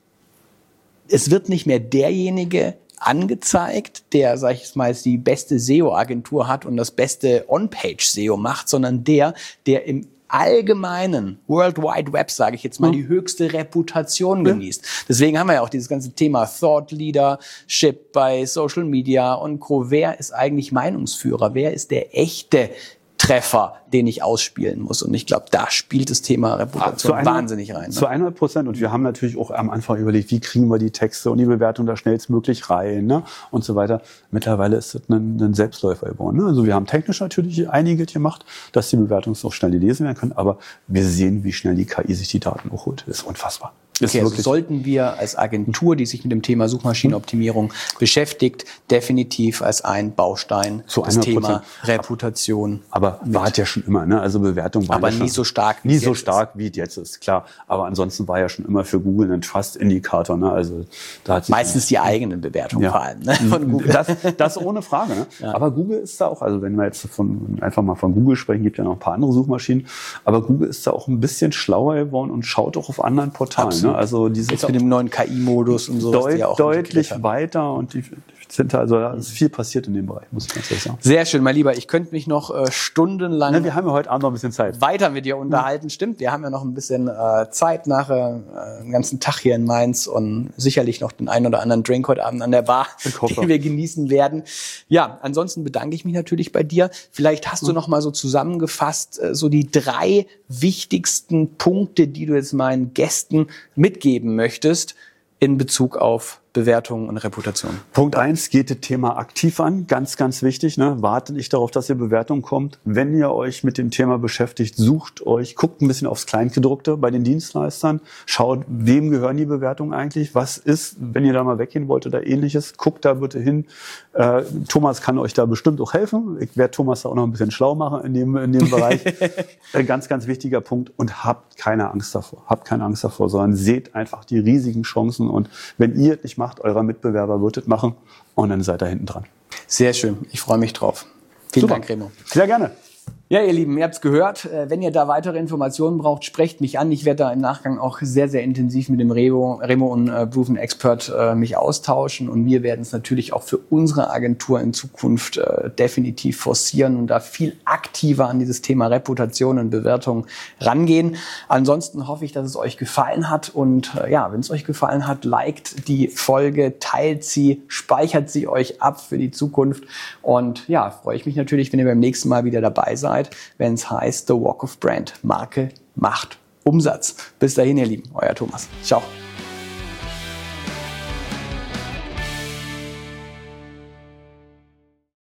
es wird nicht mehr derjenige angezeigt, der, sag ich mal, die beste S E O-Agentur hat und das beste On-Page-S E O macht, sondern der, der im allgemeinen World Wide Web, sage ich jetzt mal, die höchste Reputation genießt. Deswegen haben wir ja auch dieses ganze Thema Thought Leadership bei Social Media und Co. Wer ist eigentlich Meinungsführer? Wer ist der echte Treffer, den ich ausspielen muss? Und ich glaube, da spielt das Thema Reputation hundert, wahnsinnig rein. Ne? Zu hundert Prozent. Und wir haben natürlich auch am Anfang überlegt, wie kriegen wir die Texte und die Bewertung da schnellstmöglich rein, ne? Und so weiter. Mittlerweile ist das ein, ein Selbstläufer geworden. Ne? Also wir haben technisch natürlich einiges gemacht, dass die Bewertungen auch schnell gelesen werden können. Aber wir sehen, wie schnell die K I sich die Daten auch holt. Das ist unfassbar. Okay, also sollten wir als Agentur, die sich mit dem Thema Suchmaschinenoptimierung hm. beschäftigt, definitiv als ein Baustein zu das Thema Reputation. Aber war es ja schon immer, ne? Also Bewertung war aber ja nie so stark, nie so stark wie es jetzt ist, klar. Aber ansonsten war ja schon immer für Google ein Trust-Indikator, ne? Also da hat sich meistens die eigenen Bewertungen ja. vor allem, ne? Von Google. Das, das ohne Frage, ne? Ja. Aber Google ist da auch, also wenn wir jetzt von einfach mal von Google sprechen, gibt ja noch ein paar andere Suchmaschinen, aber Google ist da auch ein bisschen schlauer geworden und schaut auch auf anderen Portalen. Ne? Also die sind jetzt mit dem neuen K I-Modus und so. Deut, auch deutlich weiter und die sind also da ist viel passiert in dem Bereich, muss ich ganz ehrlich sagen. Sehr schön, mein Lieber. Ich könnte mich noch äh, stundenlang Na, wir haben ja heute Abend noch ein bisschen Zeit. weiter mit dir unterhalten. Mhm. Stimmt, wir haben ja noch ein bisschen äh, Zeit nachher, äh, den ganzen Tag hier in Mainz und sicherlich noch den einen oder anderen Drink heute Abend an der Bar, den wir genießen werden. Ja, ansonsten bedanke ich mich natürlich bei dir. Vielleicht hast mhm. du noch mal so zusammengefasst äh, so die drei wichtigsten Punkte, die du jetzt meinen Gästen mitgeben möchtest in Bezug auf Bewertung und Reputation. Punkt eins, geht das Thema aktiv an. Ganz, ganz wichtig. Ne? Wartet nicht darauf, dass ihr Bewertung kommt. Wenn ihr euch mit dem Thema beschäftigt, sucht euch, guckt ein bisschen aufs Kleingedruckte bei den Dienstleistern. Schaut, wem gehören die Bewertungen eigentlich? Was ist, wenn ihr da mal weggehen wollt oder ähnliches? Guckt da bitte hin. Äh, Thomas kann euch da bestimmt auch helfen. Ich werde Thomas da auch noch ein bisschen schlau machen in dem, in dem Bereich. äh, ganz, ganz wichtiger Punkt. Und habt keine Angst davor. Habt keine Angst davor, sondern seht einfach die riesigen Chancen. Und wenn ihr es nicht macht, eurer Mitbewerber wird es machen und dann seid ihr hinten dran. Sehr schön, ich freue mich drauf. Vielen Super. Dank, Remo. Sehr gerne. Ja, ihr Lieben, ihr habt's gehört. Wenn ihr da weitere Informationen braucht, sprecht mich an. Ich werde da im Nachgang auch sehr, sehr intensiv mit dem Remo, Remo und äh, Proven Expert äh, mich austauschen. Und wir werden es natürlich auch für unsere Agentur in Zukunft äh, definitiv forcieren und da viel aktiver an dieses Thema Reputation und Bewertung rangehen. Ansonsten hoffe ich, dass es euch gefallen hat. Und äh, ja, wenn es euch gefallen hat, liked die Folge, teilt sie, speichert sie euch ab für die Zukunft. Und ja, freue ich mich natürlich, wenn ihr beim nächsten Mal wieder dabei seid, wenn es heißt The Walk of Brand. Marke macht Umsatz. Bis dahin, ihr Lieben. Euer Thomas. Ciao.